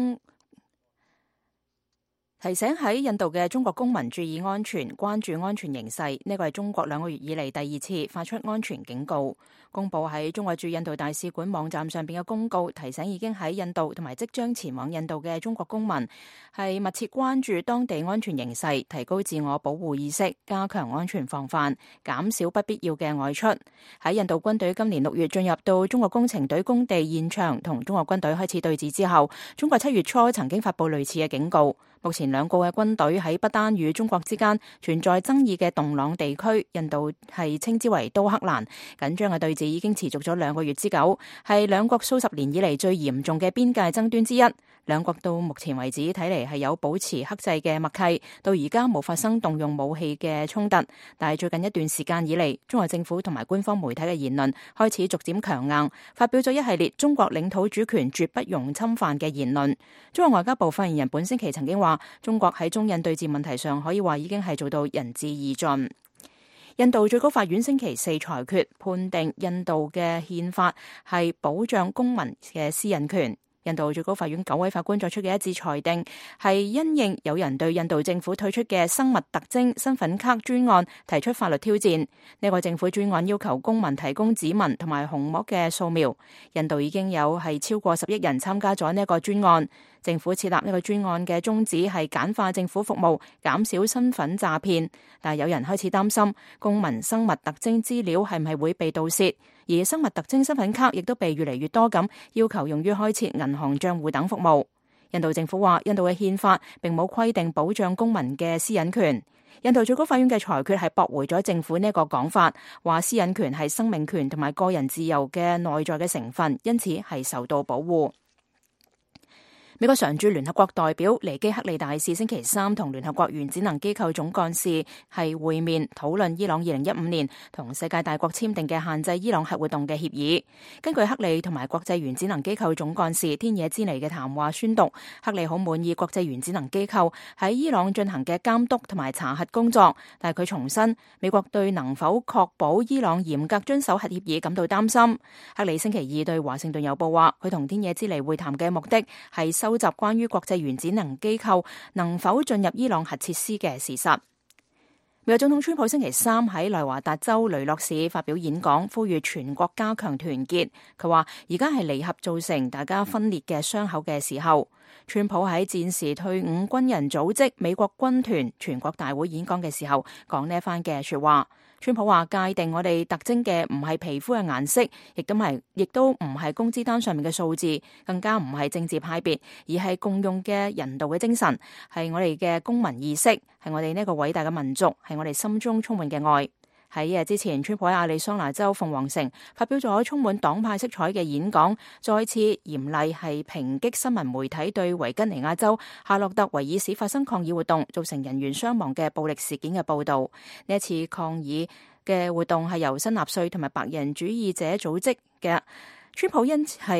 印度嘅中國公民注意安全，關注安全形勢。呢個係中國2個月以嚟第2次發出安全警告。公布喺中國駐印度大使館網站上邊嘅公告，提醒已經喺印度同埋即將前往印度嘅中國公民，係密切關注當地安全形勢，提高自我保護意識，加強安全防範，減少不必要嘅外出。喺印度軍隊今年6月進入到中國工程隊工地現場，同中國軍隊開始對峙之後，中國7月初曾經發布類似嘅警告。目前2個嘅軍隊喺不丹與中國之間存在爭議嘅洞朗地區，印度係稱之為都克蘭，緊張嘅對峙已經持續咗2個月之久，係兩國數十年以嚟最嚴重嘅邊界爭端之一。兩國到目前為止睇嚟係有保持克制嘅默契，到而家冇發生動用武器嘅衝突。但係最近一段時間以嚟，中國政府同埋官方媒體嘅言論開始逐漸強硬，發表咗一系列中國領土主權絕不容侵犯嘅言論。中國外交部發言人本星期曾經話，中國喺中印對峙問題上可以話已經係做到仁至義盡。印度最高法院星期四裁決判定印度嘅憲法係保障公民嘅私隱權。印度最高法院9位法官作出嘅一致裁定，係因應有人對印度政府推出嘅生物特徵身份卡專案提出法律挑戰。呢個政府專案要求公民提供指紋同埋虹膜嘅掃描。印度已經有係超過10億人參加咗呢個專案。政府設立呢個專案嘅宗旨係簡化政府服務，減少身份詐騙。但係有人開始擔心公民生物特徵資料係唔係會被盜竊，而生物特徵身份卡亦都被越嚟越多咁要求用於開設銀行賬戶等服務。印度政府話，印度嘅憲法並冇規定保障公民嘅私隱權。印度最高法院嘅裁決係駁回咗政府呢個講法，話私隱權係生命權同埋個人自由嘅內在嘅成分，因此係受到保護。美國常駐聯合國代表尼基克利大使星期三同聯合國原子能機構總幹事係會面，討論伊朗2015年同世界大國簽訂嘅限制伊朗核活動嘅協議。根據克利同埋國際原子能機構總幹事天野之尼嘅談話宣讀，克利好滿意國際原子能機構喺伊朗進行嘅監督同埋查核工作，但係佢重申美國對能否確保伊朗嚴格遵守核協議感到擔心。克利星期二對華盛頓郵報話，佢同天野之尼會談嘅目的係收集關於國際原子能機構能否進入伊朗核設施嘅事實。美國總統川普星期三喺內華達州雷諾市發表演講，呼籲全國加強團結。佢話而家係離合造成大家分裂嘅傷口嘅時候。川普喺戰時退伍軍人組織美國軍團全國大會演講嘅時候講呢一番嘅說話。川普話界定我哋特徵嘅唔係皮膚嘅顏色，亦都唔係工資單上面嘅數字，更加唔係政治派別，而係共用嘅人道嘅精神，係我哋嘅公民意識，係我哋呢個偉大嘅民族，係我哋心中充滿嘅愛。喺一日之前，川普喺亞利桑那州鳳凰城發表咗充滿黨派色彩嘅演講，再次嚴厲係抨擊新聞媒體對維吉尼亞州夏洛特維爾市發生抗議活動造成人員傷亡嘅暴力事件嘅報導。呢一次抗議嘅活動係由新納粹同埋白人主義者組織嘅。川普因係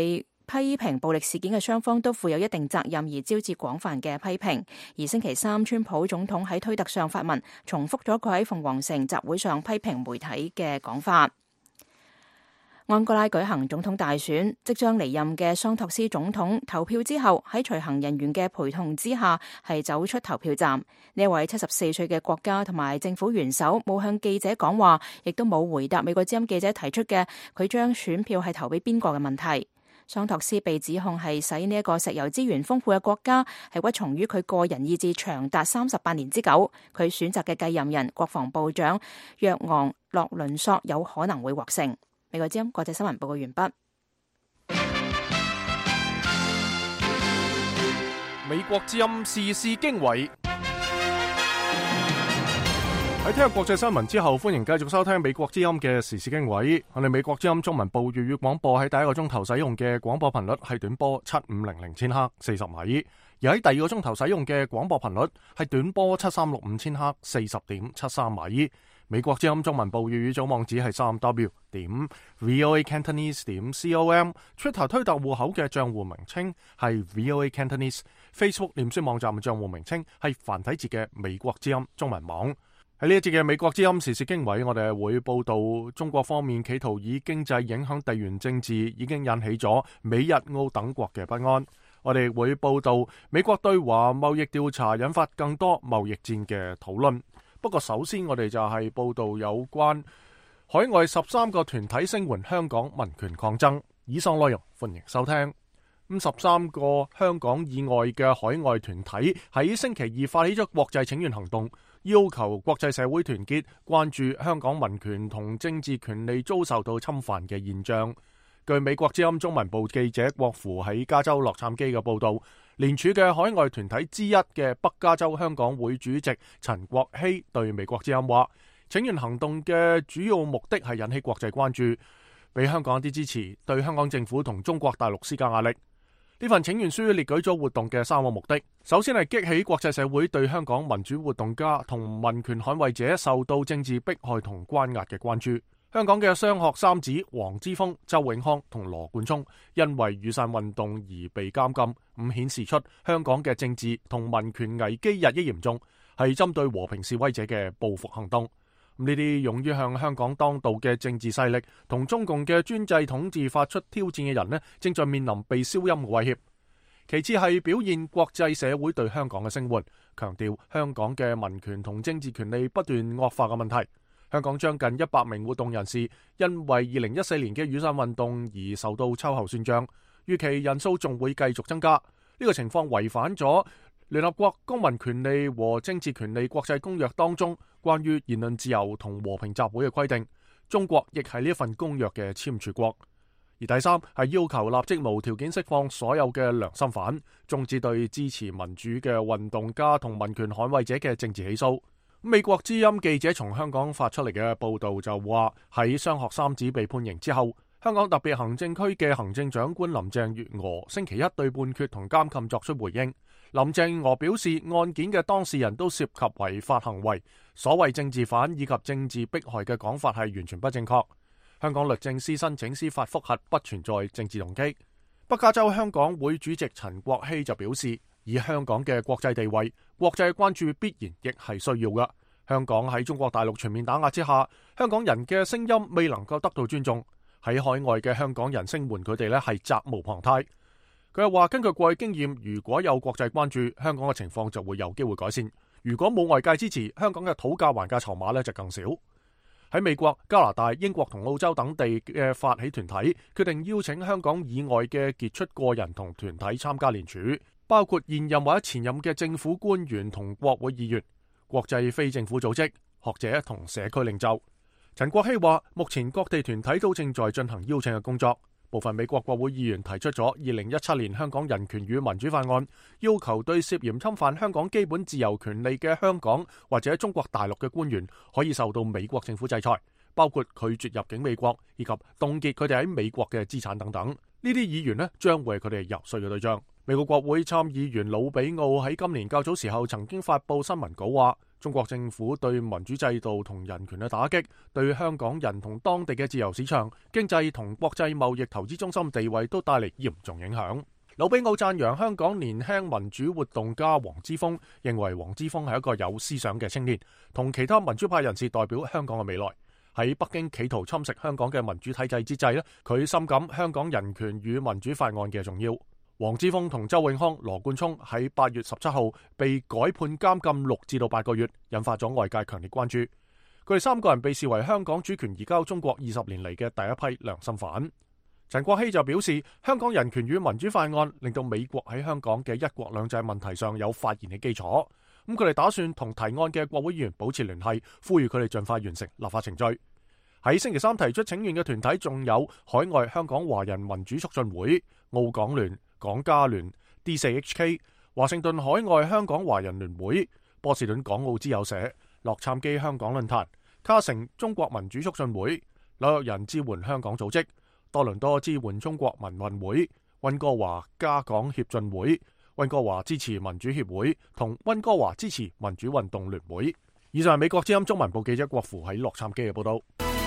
批評暴力事件嘅雙方都負有一定責任而招致廣泛嘅批評。而星期三，川普總統喺推特上發文，重複咗佢喺鳳凰城集會上批評媒體嘅講法。安哥拉舉行總統大選，即將離任嘅桑托斯總統投票之後，喺隨行人員嘅陪同之下，係走出投票站。呢位74歲嘅國家同埋政府元首冇向記者講話，亦都冇回答美國之音記者提出嘅佢將選票係投俾邊個嘅問題。桑托斯被指控係使呢一個石油資源豐富嘅國家係屈從於佢個人意志長達38年之久。佢選擇嘅繼任人國防部長約昂洛倫索有可能會獲勝。美國之音國際新聞報告完畢。 美國之音時事經緯。喺聽日國際新聞之後，歡迎繼續收聽美國之音嘅時事經緯。我哋美國之音中文部粵語廣播喺第一個鐘頭使用嘅廣播頻率係短波7500千赫40米，而喺第二個鐘頭使用嘅廣播頻率係短波7365千赫40.73米。美國之音中文部粵語組網址係3w.voacantonese.com，Twitter 推特戶口嘅賬戶名稱係 VOA Cantonese，Facebook 臉書網站嘅賬戶名稱係繁體字嘅美國之音中文網。喺呢一節嘅美國之音時事經緯，我哋會報道中國方面企圖以經濟影響地緣政治，已經引起咗美日澳等國嘅不安。我哋會報道美國對華貿易調查引發更多貿易戰嘅討論。不過首先我哋就係報道有關海外13個團體聲援香港民權抗爭。以上內容歡迎收聽。13個香港以外嘅海外團體喺星期二發起咗國際請願行動，要求國際社會團結，關注香港民權同政治權利遭受到侵犯嘅現象。據美國之音中文部記者郭芙喺加州洛杉磯嘅報道，聯署嘅海外團體之一嘅北加州香港會主席陳國希對美國之音話，請願行動嘅主要目的係引起國際關注，俾香港一啲支持，對香港政府同中國大陸施加壓力。呢份請願書列舉咗活動嘅3個目的，首先係激起國際社會對香港民主活動家同民權捍衛者受到政治迫害同關押嘅關注。香港嘅雙學三子黃之鋒、周永康同羅冠聰因為雨傘運動而被監禁，咁顯示出香港嘅政治同民權危機日益嚴重，係針對和平示威者嘅報復行動。呢啲勇於向香港當道嘅政治勢力同中共嘅專制統治發出挑戰嘅人呢，正在面臨被消音嘅威脅。其次係表現國際社會對香港嘅聲援，強調香港嘅民權同政治權利不斷惡化嘅問題。香港將近100名活動人士因為2014年嘅雨傘運動而受到秋後算賬，預期人數仲會繼續增加。呢個情況違反咗聯合國公民權利和政治權利國際公約當中關於言論自由同和平集會嘅規定。中國亦係呢一份公約嘅簽署國。而第三係要求立即無條件釋放所有嘅良心犯，終止對支持民主嘅運動家同民權捍衛者嘅政治起訴。美國之音記者從香港發出嚟嘅報道就話，喺雙學三子被判刑之後，香港特別行政區嘅行政長官林鄭月娥星期一對判決同監禁作出回應。林鄭月娥表示，案件嘅當事人都涉及違法行為，所謂政治犯以及政治迫害嘅講法係完全不正確。香港律政司申請司法覆核，不存在政治動機。北加州香港會主席陳國希就表示，以香港嘅國際地位，國際關注必然亦係需要嘅。香港喺中國大陸全面打壓之下，香港人嘅聲音未能夠得到尊重，喺海外嘅香港人聲援佢哋呢係責無旁貸。佢又話，根據過去經驗，如果有國際關注，香港嘅情況就會有機會改善。如果冇外界支持，香港嘅討價還價籌碼呢就更少。喺美國、加拿大、英國同澳洲等地嘅發起團體決定邀請香港以外嘅傑出個人同團體參加聯署，包括現任或者前任嘅政府官員同國會議員、國際非政府組織、學者同社區領袖。陳國希話，目前各地團體都正在進行邀請嘅工作。部分美國國會議員提出咗2017年香港人權與民主法案，要求對涉嫌侵犯香港基本自由權利嘅香港或者中國大陸嘅官員可以受到美國政府制裁，包括拒絕入境美國以及凍結佢哋喺美國嘅資產等等。呢啲議員呢將會係佢哋遊說嘅對象。美國國會參議員魯比奧喺今年較早時候曾經發佈新聞稿話， 中國政府對民主制度同人權嘅打擊，對香港人同當地嘅自由市場、經濟同國際貿易投資中心地位都帶嚟嚴重影響。魯比奧讚揚香港年輕民主活動家黃之鋒，認為黃之鋒係一個有思想嘅青年，同其他民主派人士代表香港嘅未來。喺北京企圖侵蝕香港嘅民主體制之際，佢深感香港人權與民主法案嘅重要。黃之鋒同周永康、羅冠聰喺8月17號被改判監禁6至8個月，引發咗外界強烈關注。佢哋3個人被視為香港主權移交中國20年嚟嘅第一批良心犯。陳國希就表示，香港人權與民主法案令到美國喺香港嘅一國兩制問題上有發言嘅基礎。咁佢哋打算同提案嘅國會議員保持聯繫，呼籲佢哋盡快完成立法程序。喺星期3提出請願嘅團體仲有海外香港華人民主促進會、澳港聯、港加聯、D4HK、華盛頓海外香港華人聯會、波士頓港澳之友社、洛杉磯香港論壇、卡城中國民主促進會、紐約人支援香港組織、多倫多支援中國民運會、溫哥華加港協進會、溫哥華支持民主協會同溫哥華支持民主運動聯會。以上係美國之音中文部記者郭符喺洛杉磯嘅報道。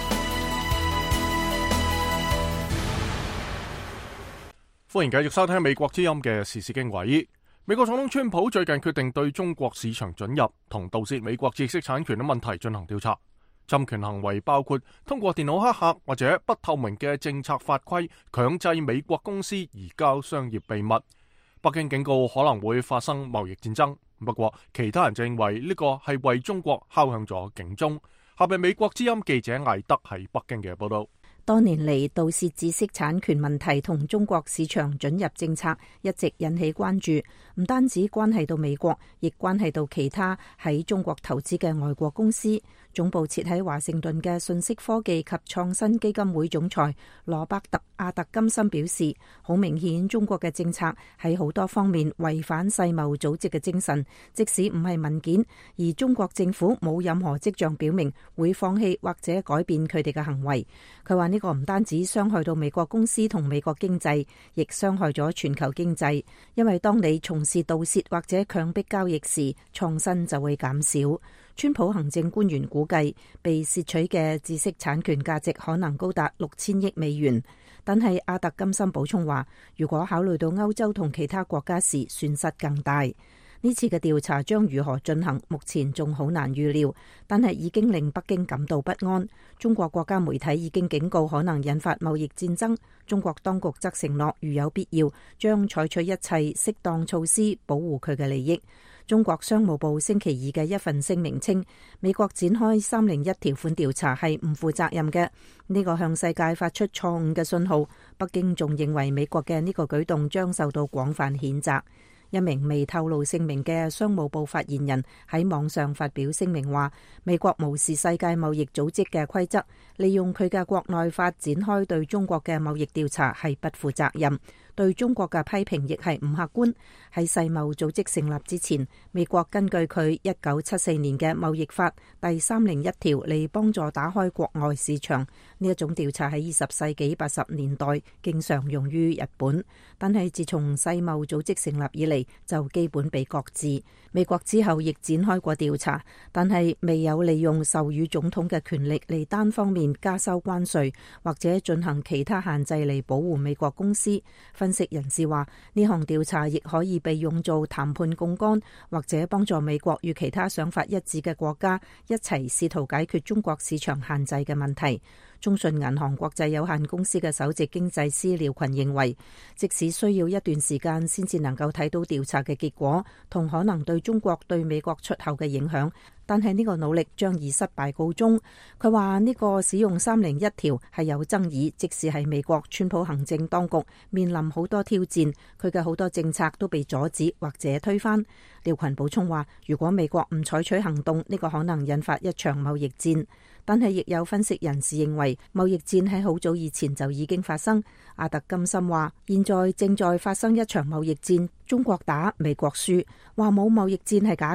歡迎繼續收聽美國之音嘅時事經緯。美國總統川普最近決定對中國市場准入同盜竊美國知識產權嘅問題進行調查。侵權行為包括通過電腦黑客或者不透明嘅政策法規強制美國公司移交商業秘密。北京警告可能會發生貿易戰爭，不過其他人就認為呢個係為中國敲響咗警鐘。下邊美國之音記者艾德喺北京嘅報道。 多年嚟，盜竊知識產權問題同中國市場准入政策一直引起關注，唔單止關係到美國，亦關係到其他喺中國投資嘅外國公司。總部設喺華盛頓嘅信息科技及創新基金會總裁羅伯特·阿特金森表示，好明顯中國嘅政策喺好多方面違反世貿組織嘅精神，即使唔係文件，而中國政府冇任何跡象表明會放棄或者改變佢哋嘅行為。佢話呢個唔單止傷害到美國公司同美國經濟，亦傷害咗全球經濟，因為當你從事盜竊或者強迫交易時，創新就會減少。川普行政官員估計，被竊取嘅知識產權價值可能高達6000億美元。但係阿特金森補充話，如果考慮到歐洲同其他國家時，損失更大。呢次嘅調查將如何進行，目前仲好難預料，但係已經令北京感到不安。中國國家媒體已經警告可能引發貿易戰爭，中國當局則承諾如有必要，將採取一切適當措施保護佢嘅利益。中國商務部星期2嘅一份聲明稱，美國展開301條款調查係唔負責任嘅，呢個向世界發出錯誤嘅信號。北京仲認為美國嘅呢個舉動將受到廣泛譴責。一名未透露姓名嘅商務部發言人喺網上發表聲明話，美國無視世界貿易組織嘅規則，利用佢嘅國內法展開對中國嘅貿易調查係不負責任。對中國嘅批評亦係唔客觀。喺世貿組織成立之前，美國根據佢1974年嘅貿易法第301條嚟幫助打開國外市場。呢一種調查喺20世紀80年代經常用於日本，但係自從世貿組織成立以嚟就基本被擱置。美國之後亦展開過調查，但係未有利用授予總統嘅權力嚟單方面加收關稅或者進行其他限制嚟保護美國公司。分析人士話，呢項調查亦可以被用作談判槓桿，或者幫助美國與其他想法一致嘅國家一齊試圖解決中國市場限制嘅問題。中信銀行國際有限公司嘅首席經濟師廖群認為，即使需要一段時間先至能夠睇到調查嘅結果同可能對中國對美國出口嘅影響，但係呢個努力將以失敗告終。佢話呢個使用301條係有爭議，即使係美國川普行政當局面臨好多挑戰，佢嘅好多政策都被阻止或者推翻。廖群補充話，如果美國唔採取行動，呢個可能引發一場貿易戰。但係亦有分析人士認為，貿易戰喺好早以前就已經發生。阿特金森話，現在正在發生一場貿易戰，中國打美國輸，話冇貿易戰係假嘅。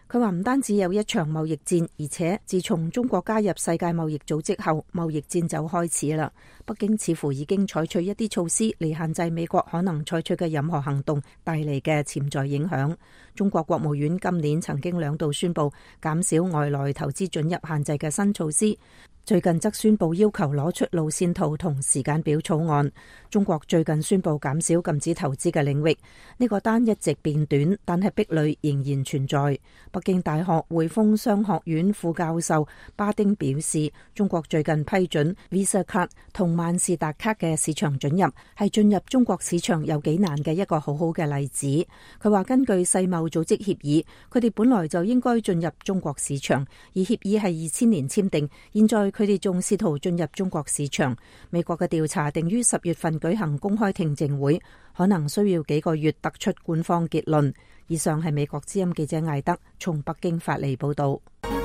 佢話唔單止有一場貿易戰，而且自從中國加入世界貿易組織後，貿易戰就開始啦。北京似乎已經採取一啲措施嚟限制美國可能採取嘅任何行動帶嚟嘅潛在影響。中國國務院今年曾經2度宣布減少外來投資准入限制嘅新措施，最近則宣布要求攞出路線圖同時間表草案。中國最近宣布減少禁止投資嘅領域，呢個單一直變短，但係壁壘仍然存在。北京大學匯豐商學院副教授巴丁表示，中國最近批准 Visa 卡同萬事達卡嘅市場准入，係進入中國市場有幾難嘅一個好好嘅例子。佢話根據世貿組織協議，佢哋本來就應該進入中國市場，而協議係2000年簽訂，現在佢哋仲試圖進入中國市場。美國嘅調查定於10月份舉行公開聽證會，可能需要幾個月得出官方結論。以上係美國之音記者艾德從北京發嚟報道。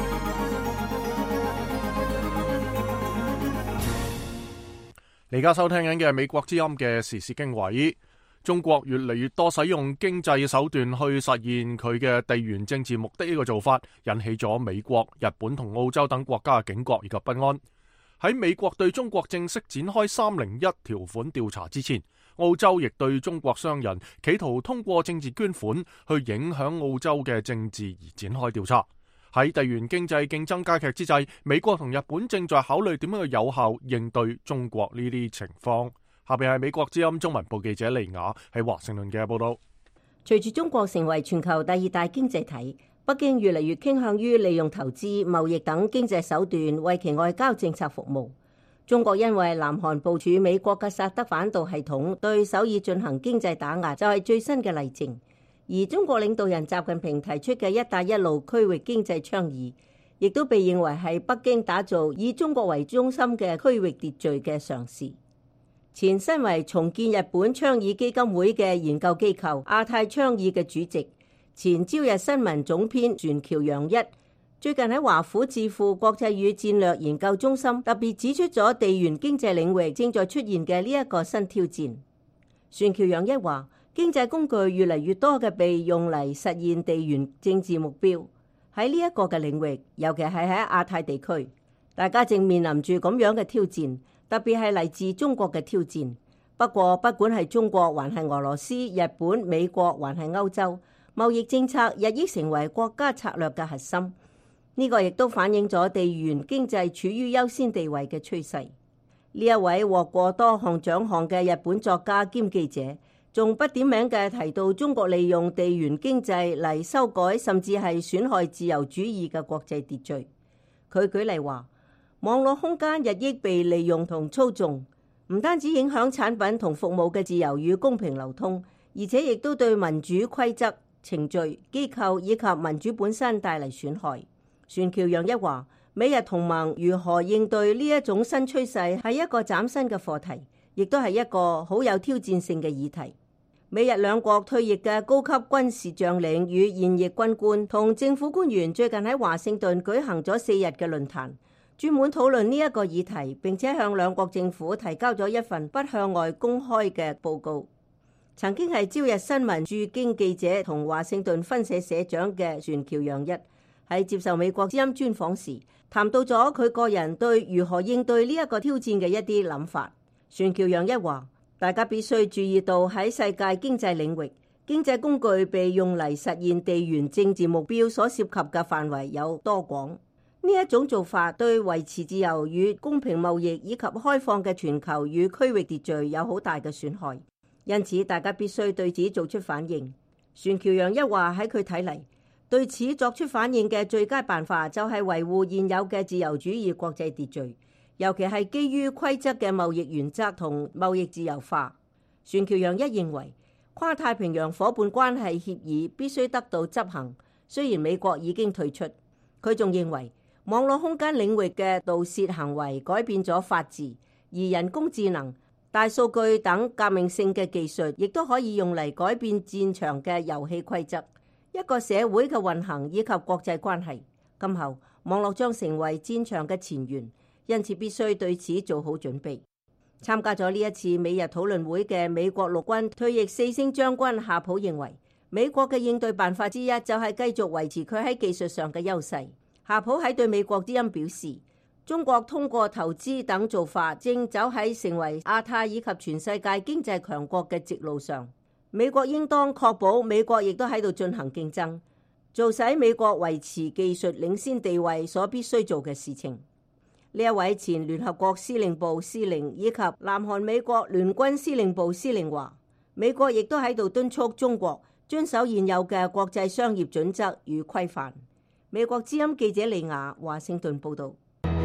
你而家收聽緊嘅係美國之音嘅時事經緯。中國越嚟越多使用經濟手段去實現佢嘅地緣政治目的，呢個做法引起咗美國、日本同澳洲等國家嘅警覺以及不安。喺美國對中國正式展開301條款調查之前，澳洲亦對中國商人企圖通過政治捐款去影響澳洲嘅政治而展開調查。喺地緣經濟競爭加劇之際，美國同日本正在考慮點樣去有效應對中國呢啲情況。下邊係美國之音中文部記者利雅喺華盛頓嘅報道。 隨住中國成為全球第2大經濟體，北京越嚟越傾向於利用投資、貿易等經濟手段為其外交政策服務。中國因為南韓部署美國嘅薩德反導系統對首爾進行經濟打壓，就係最新嘅例證。而中國領導人習近平提出嘅一帶一路區域經濟倡議，亦都被認為係北京打造以中國為中心嘅區域秩序嘅嘗試。前身為重建日本倡議基金會嘅研究機構亞太倡議嘅主席、前朝日新聞總編船橋洋一，最近喺華府智庫國際與戰略研究中心特別指出咗地緣經濟領域正在出現嘅呢一個新挑戰。船橋洋一話，經濟工具越嚟越多嘅被用嚟實現地緣政治目標，喺呢一個嘅領域，尤其係喺亞太地區，大家正面臨住咁樣嘅挑戰。特別係嚟自中國嘅挑戰。不過，不管係中國還係俄羅斯、日本、美國還係歐洲，貿易政策日益成為國家策略嘅核心。呢個亦都反映咗地緣經濟處於優先地位嘅趨勢。呢一位獲過多項獎項嘅日本作家兼記者，仲不點名嘅提到中國利用地緣經濟嚟修改甚至係損害自由主義嘅國際秩序。佢舉例話，網絡空間日益被利用同操縱，唔單止影響產品同服務嘅自由與公平流通，而且亦都對民主規則、程序、機構以及民主本身帶嚟損害。船橋洋一話，美日同盟如何應對呢一種新趨勢係一個嶄新嘅課題，亦都係一個好有挑戰性嘅議題。美日兩國退役嘅高級軍事將領與現役軍官同政府官員最近喺華盛頓舉行咗4日嘅論壇，專門討論呢一個議題，並且向兩國政府提交咗一份不向外公開嘅報告。曾經係朝日新聞駐京記者同華盛頓分社社長嘅船橋洋一喺接受美國之音專訪時，談到咗佢個人對如何應對呢一個挑戰嘅一啲諗法。船橋洋一話，大家必須注意到喺世界經濟領域，經濟工具被用嚟實現地緣政治目標所涉及嘅範圍有多廣。呢一種做法對維持自由與公平貿易以及開放嘅全球與區域秩序有好大嘅損害，因此大家必須對此做出反應。船橋洋一話，喺佢睇嚟，對此作出反應嘅最佳辦法就係維護現有嘅自由主義國際秩序，尤其係基於規則嘅貿易原則同貿易自由化。船橋洋一認為，跨太平洋夥伴關係協議必須得到執行，雖然美國已經退出。佢仲認為，網絡空間領域嘅盜竊行為改變咗法治，而人工智能、大數據等革命性嘅技術亦都可以用嚟改變戰場嘅遊戲規則、一個社會嘅運行以及國際關係。今後網絡將成為戰場嘅前沿，因此必須對此做好準備。參加咗呢一次美日討論會嘅美國陸軍退役4星將軍夏普認為， 美國嘅應對辦法之一就係繼續維持佢喺技術上嘅優勢。夏普喺對美國之音表示，中國通過投資等做法，正走喺成為亞太以及全世界經濟強國嘅直路上。美國應當確保美國亦都喺度進行競爭，做使美國維持技術領先地位所必須做嘅事情。呢一位前聯合國司令部司令以及南韓美國聯軍司令部司令話，美國亦都喺度敦促中國遵守現有嘅國際商業準則與規範。美國之音記者李雅華盛頓報道。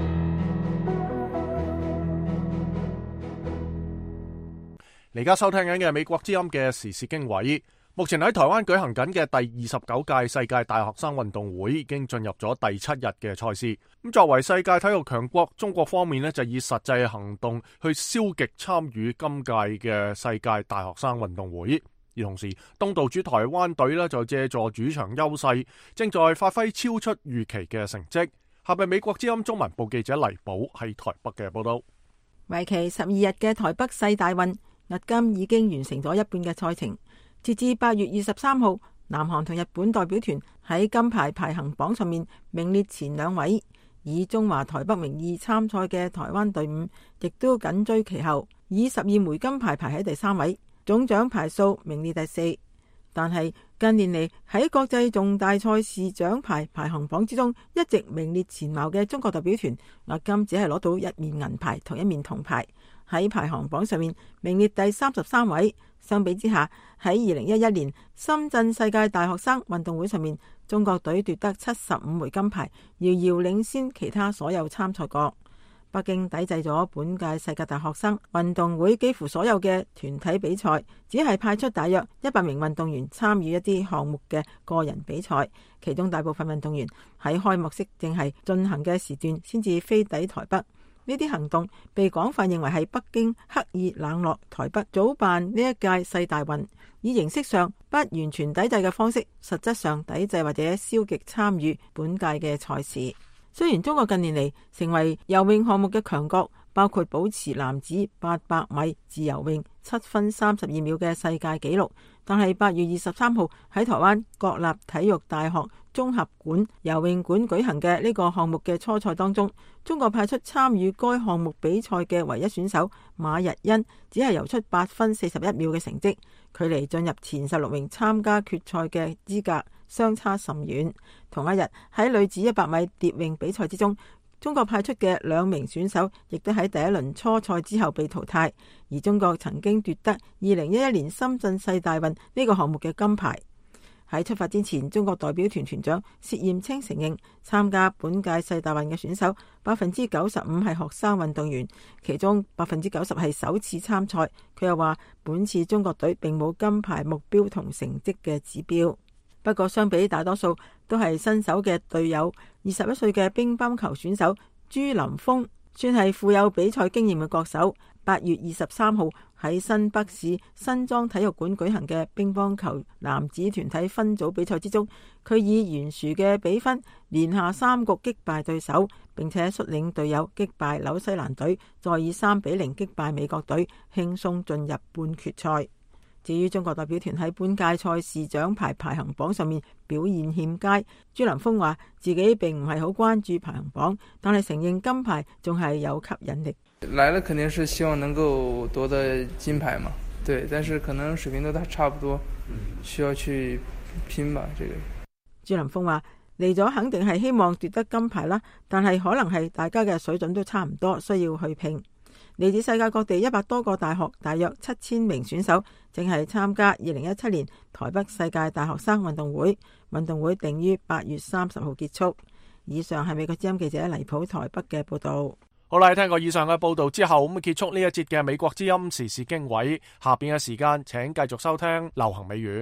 而家收聽緊嘅美國之音嘅時事經緯，目前喺台灣舉行緊嘅第29屆世界大學生運動會已經進入咗第7日嘅賽事。咁作為世界體育強國，中國方面呢就以實際行動去消極參與今屆嘅世界大學生運動會。而同時，東道主台灣隊呢就借助主場優勢，正在發揮超出預期嘅成績。下邊美國之音中文部記者黎寶喺台北嘅報道。 為期12日嘅台北世大運，迄今已經完成咗一半嘅賽程。截至8月23號，南韓同日本代表團喺金牌排行榜上面名列前2位，以中華台北名義參賽嘅台灣隊伍亦都緊追其後，以12枚金牌排喺第3位，總獎牌數名列第4。但係近年嚟喺國際重大賽事獎牌排行榜之中一直名列前茅嘅中國代表團，迄今只係攞到1面銀牌同1面銅牌，喺排行榜上面名列第33位。相比之下，喺2011年深圳世界大學生運動會上面，中國隊奪得75枚金牌，遙遙領先其他所有參賽國。北京抵制咗本屆世界大學生運動會幾乎所有嘅團體比賽，只係派出大約100名運動員參與一啲項目嘅個人比賽，其中大部分運動員喺開幕式正係進行嘅時段先至飛抵台北。呢啲行動被廣泛認為係北京刻意冷落台北早辦呢一屆世大運，以形式上不完全抵制嘅方式，實質上抵制或者消極參與本屆嘅賽事。雖然中國近年嚟成為游泳項目嘅強國，包括保持男子800米自由泳7分32秒嘅世界紀錄，但係8月23號喺台灣國立體育大學綜合館游泳館舉行嘅呢個項目嘅初賽當中，中國派出參與該項目比賽嘅唯一選手馬日欣，只係游出8分41秒嘅成績，距離進入前16名參加決賽嘅資格相差甚遠。同一日喺女子100米蝶泳比賽之中，中國派出嘅2名選手亦都喺第一輪初賽之後被淘汰，而中國曾經奪得2011年深圳世大運呢個項目嘅金牌。喺出發之前，中國代表團團長薛驗清承認參加本屆世大運嘅選手95%係學生運動員，其中90%係首次參賽。佢又話本次中國隊並冇金牌目標同成績嘅指標。不過相比大多數都係新手嘅隊友，21歲嘅乒乓球選手朱林峰算係富有比賽經驗嘅國手。8月23號喺新北市新莊體育館舉行嘅乒乓球男子團體分組比賽之中，佢以懸殊嘅比分連下3局擊敗對手，並且率領隊友擊敗紐西蘭隊，再以3-0擊敗美國隊，輕鬆進入半決賽。至於中國代表團喺本屆賽事獎牌排行榜上面表現欠佳，朱林峰話自己並唔係好關注排行榜，但係承認金牌仲係有吸引力。 來了肯定是希望能夠奪得金牌嘛，對，但是可能水平都差不多，需要去拼吧。這個朱林峰話嚟咗肯定係希望奪得金牌啦，但係可能係大家嘅水準都差唔多，需要去拼。嚟自世界各地100多個大學，大約7000名選手正係參加2017年台北世界大學生運動會。運動會定於8月30號結束。以上係美國之音記者黎普台北嘅報道。 好啦，聽過以上嘅報道之後，咁結束呢一節嘅美國之音時事經緯。下邊嘅時間，請繼續收聽流行美語。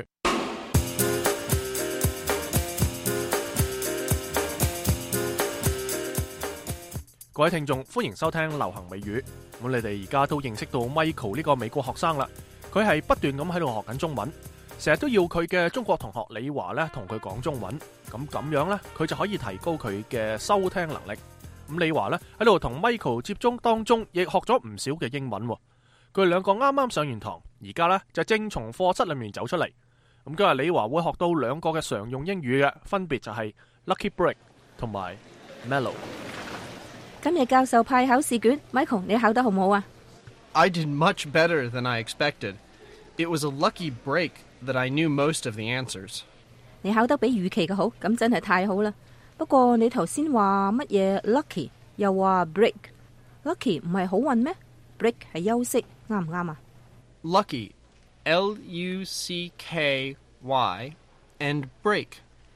各位聽眾，歡迎收聽流行美語。咁你哋而家都認識到 Michael 呢個美國學生啦，佢係不斷咁喺度學緊中文，成日都要佢嘅中國同學李華咧同佢講中文，咁樣咧佢就可以提高佢嘅收聽能力。咁李華咧喺度同 Michael 接觸當中，亦學咗唔少嘅英文。佢哋兩個啱啱上完堂，而家咧就正從課室裏面走出嚟。 咁今日李華會學到兩個嘅常用英語嘅，分別就係 Lucky Break 同埋 Mellow。 今日教授派考試卷 ，Michael 你考得好唔好啊？ I did much better than I expected. It was a lucky break that I knew most of the answers. 你考得比預期嘅好，咁真係太好啦。不過你頭先話乜嘢 lucky， 又話 break。lucky 唔係好運咩？ break 係休息，啱唔啱啊？ Lucky, L-U-C-K-Y, and break,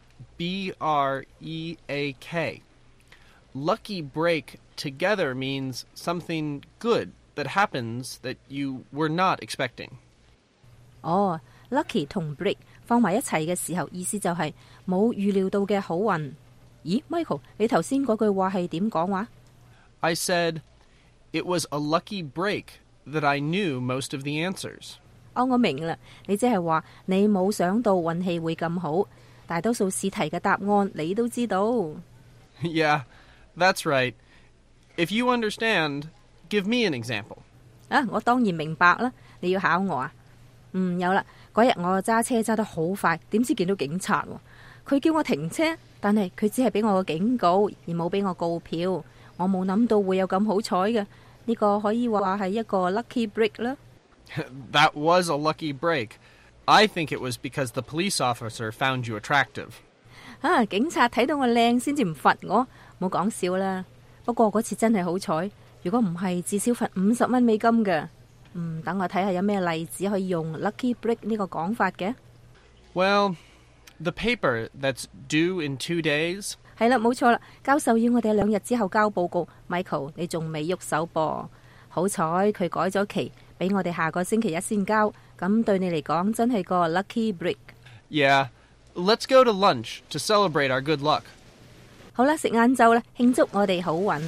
B-R-E-A-K. Lucky break together means something good that happens that you were not expecting. 哦，lucky 同 break 放埋一齊嘅時候，意思就係冇預料到嘅好運。咦 ，Michael， 你頭先嗰句話係點講話？ I said, it was a lucky break that I knew most of the answers. 哦，我明啦，你即係話你冇想到運氣會咁好，大多數試題嘅答案你都知道。 Yeah, that's right. If you understand, give me an example. 啊，我當然明白啦，你要考我啊？有啦，嗰日我揸車揸得好快，點知見到警察喎，佢叫我停車，但係佢只係俾我個警告，而冇俾我告票。我冇諗到會有咁好彩嘅，呢個可以話係一個 lucky break 啦。 That was a lucky break. I think it was because the police officer found you attractive. 啊，警察睇到我靚先至唔罰我，冇講笑啦。不過嗰次真係好彩，如果唔係至少罰50蚊美金嘅。等我睇下有咩例子可以用 lucky break 呢個講法嘅。 Well, the paper that's due in 2 days. 係啦，冇錯啦，教授要我哋2日之後交報告。Michael， 你仲未喐手噃？好彩佢改咗期，俾我哋下個星期一先交。咁對你嚟講真係個 lucky break。 Yeah, let's go to lunch to celebrate our good luck. 好啦，食晏晝啦，慶祝我哋好運。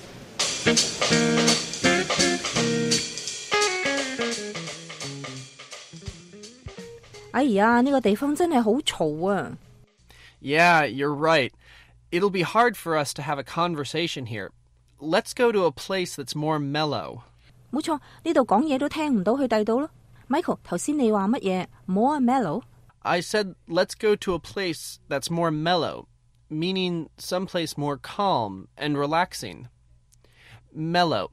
哎呀，呢個地方真係好嘈啊！ Yeah, you're right. It'll be hard for us to have a conversation here. Let's go to a place that's more mellow. 冇錯，呢度講嘢都聽唔到，去第度咯。Michael， 頭先你話乜嘢 more mellow？ I said let's go to a place that's more mellow, meaning someplace more calm and relaxing. Mellow,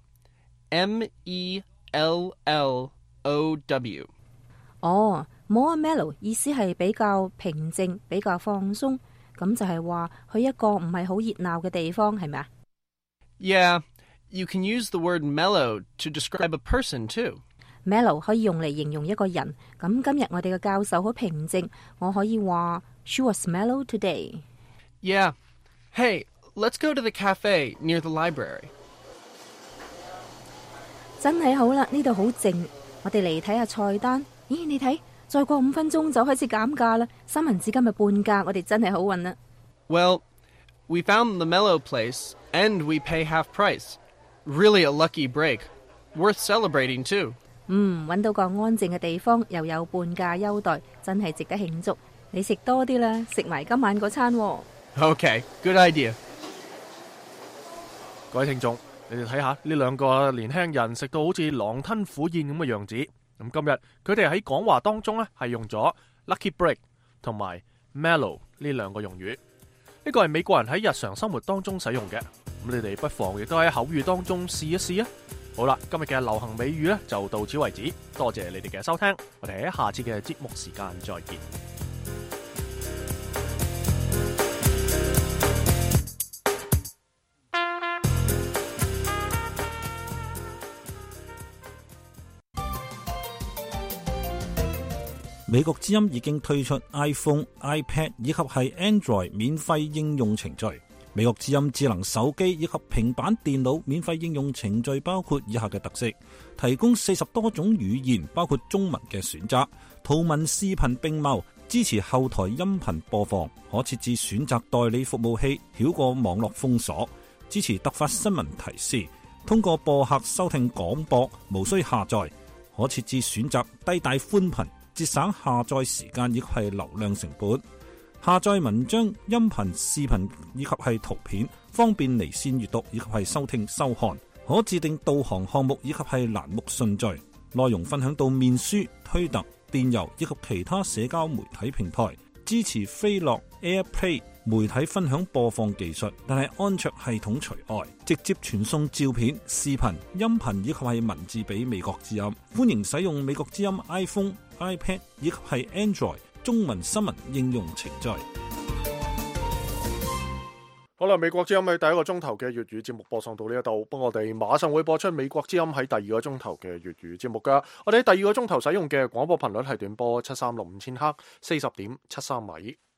M-E-L-L-O-W. 哦，more mellow 意思係比較平靜、比較放鬆，咁就係話去一個唔係好熱鬧嘅地方，係咪啊？ Yeah, you can use the word mellow to describe a person too. Mellow 可以用嚟形容一個人。咁今日我哋嘅教授好平靜，我可以話 She was mellow today. Yeah. Hey, let's go to the cafe near the library. 真係好啦，呢度好靜。我哋嚟睇下菜單。咦，你睇，再過5分鐘就開始減價啦。三文治今日半價，我哋真係好運啦。 Well, we found the mellow place and we pay half price. Really a lucky break. Worth celebrating too. 揾到個安靜嘅地方，又有半價優待，真係值得慶祝。你食多啲啦，食埋今晚嗰餐。 Okay, good idea. 各位聽眾，你哋睇下呢兩個年輕人食到好似狼吞虎咽咁嘅樣子。咁今日佢哋喺講話當中呢，係用咗 lucky break 同埋 mellow 呢兩個用語。呢個係美國人喺日常生活當中使用嘅。咁你哋不妨亦都喺口語當中試一試啊！好啦，今日嘅流行美語呢就到此為止，多謝你哋嘅收聽，我哋喺下次嘅節目時間再見。 美國之音已經推出 iPhone、iPad 以及係 Android 免費應用程序。美國之音智能手機以及平板電腦免費應用程序包括以下嘅特色：提供40多種語言，包括中文嘅選擇，圖文視頻並茂，支持後台音頻播放，可設置選擇代理服務器，繞過網絡封鎖，支持突發新聞提示，通過播客收聽廣播，無需下載，可設置選擇低帶寬頻，節省下載時間以及係流量成本。下載文章、音頻、視頻以及係圖片，方便離線閱讀以及係收聽收看。可自定導航項目以及係欄目順序。內容分享到面書、推特、 電郵以及其他社交媒體平台，支持飛樂 AirPlay 媒體分享播放技術，但係安卓系統除外，直接傳送照片、視頻、音頻以及係文字俾美國之音。歡迎使用美國之音 iPhone、iPad 以及係 Android 中文新聞應用程序。 好啦，美國之音喺第一個鐘頭嘅粵語節目播送到呢一度，不過我哋馬上會播出美國之音喺第二個鐘頭嘅粵語節目噶。我哋喺第二個鐘頭使用嘅廣播頻率係短波7365000赫，40.73米。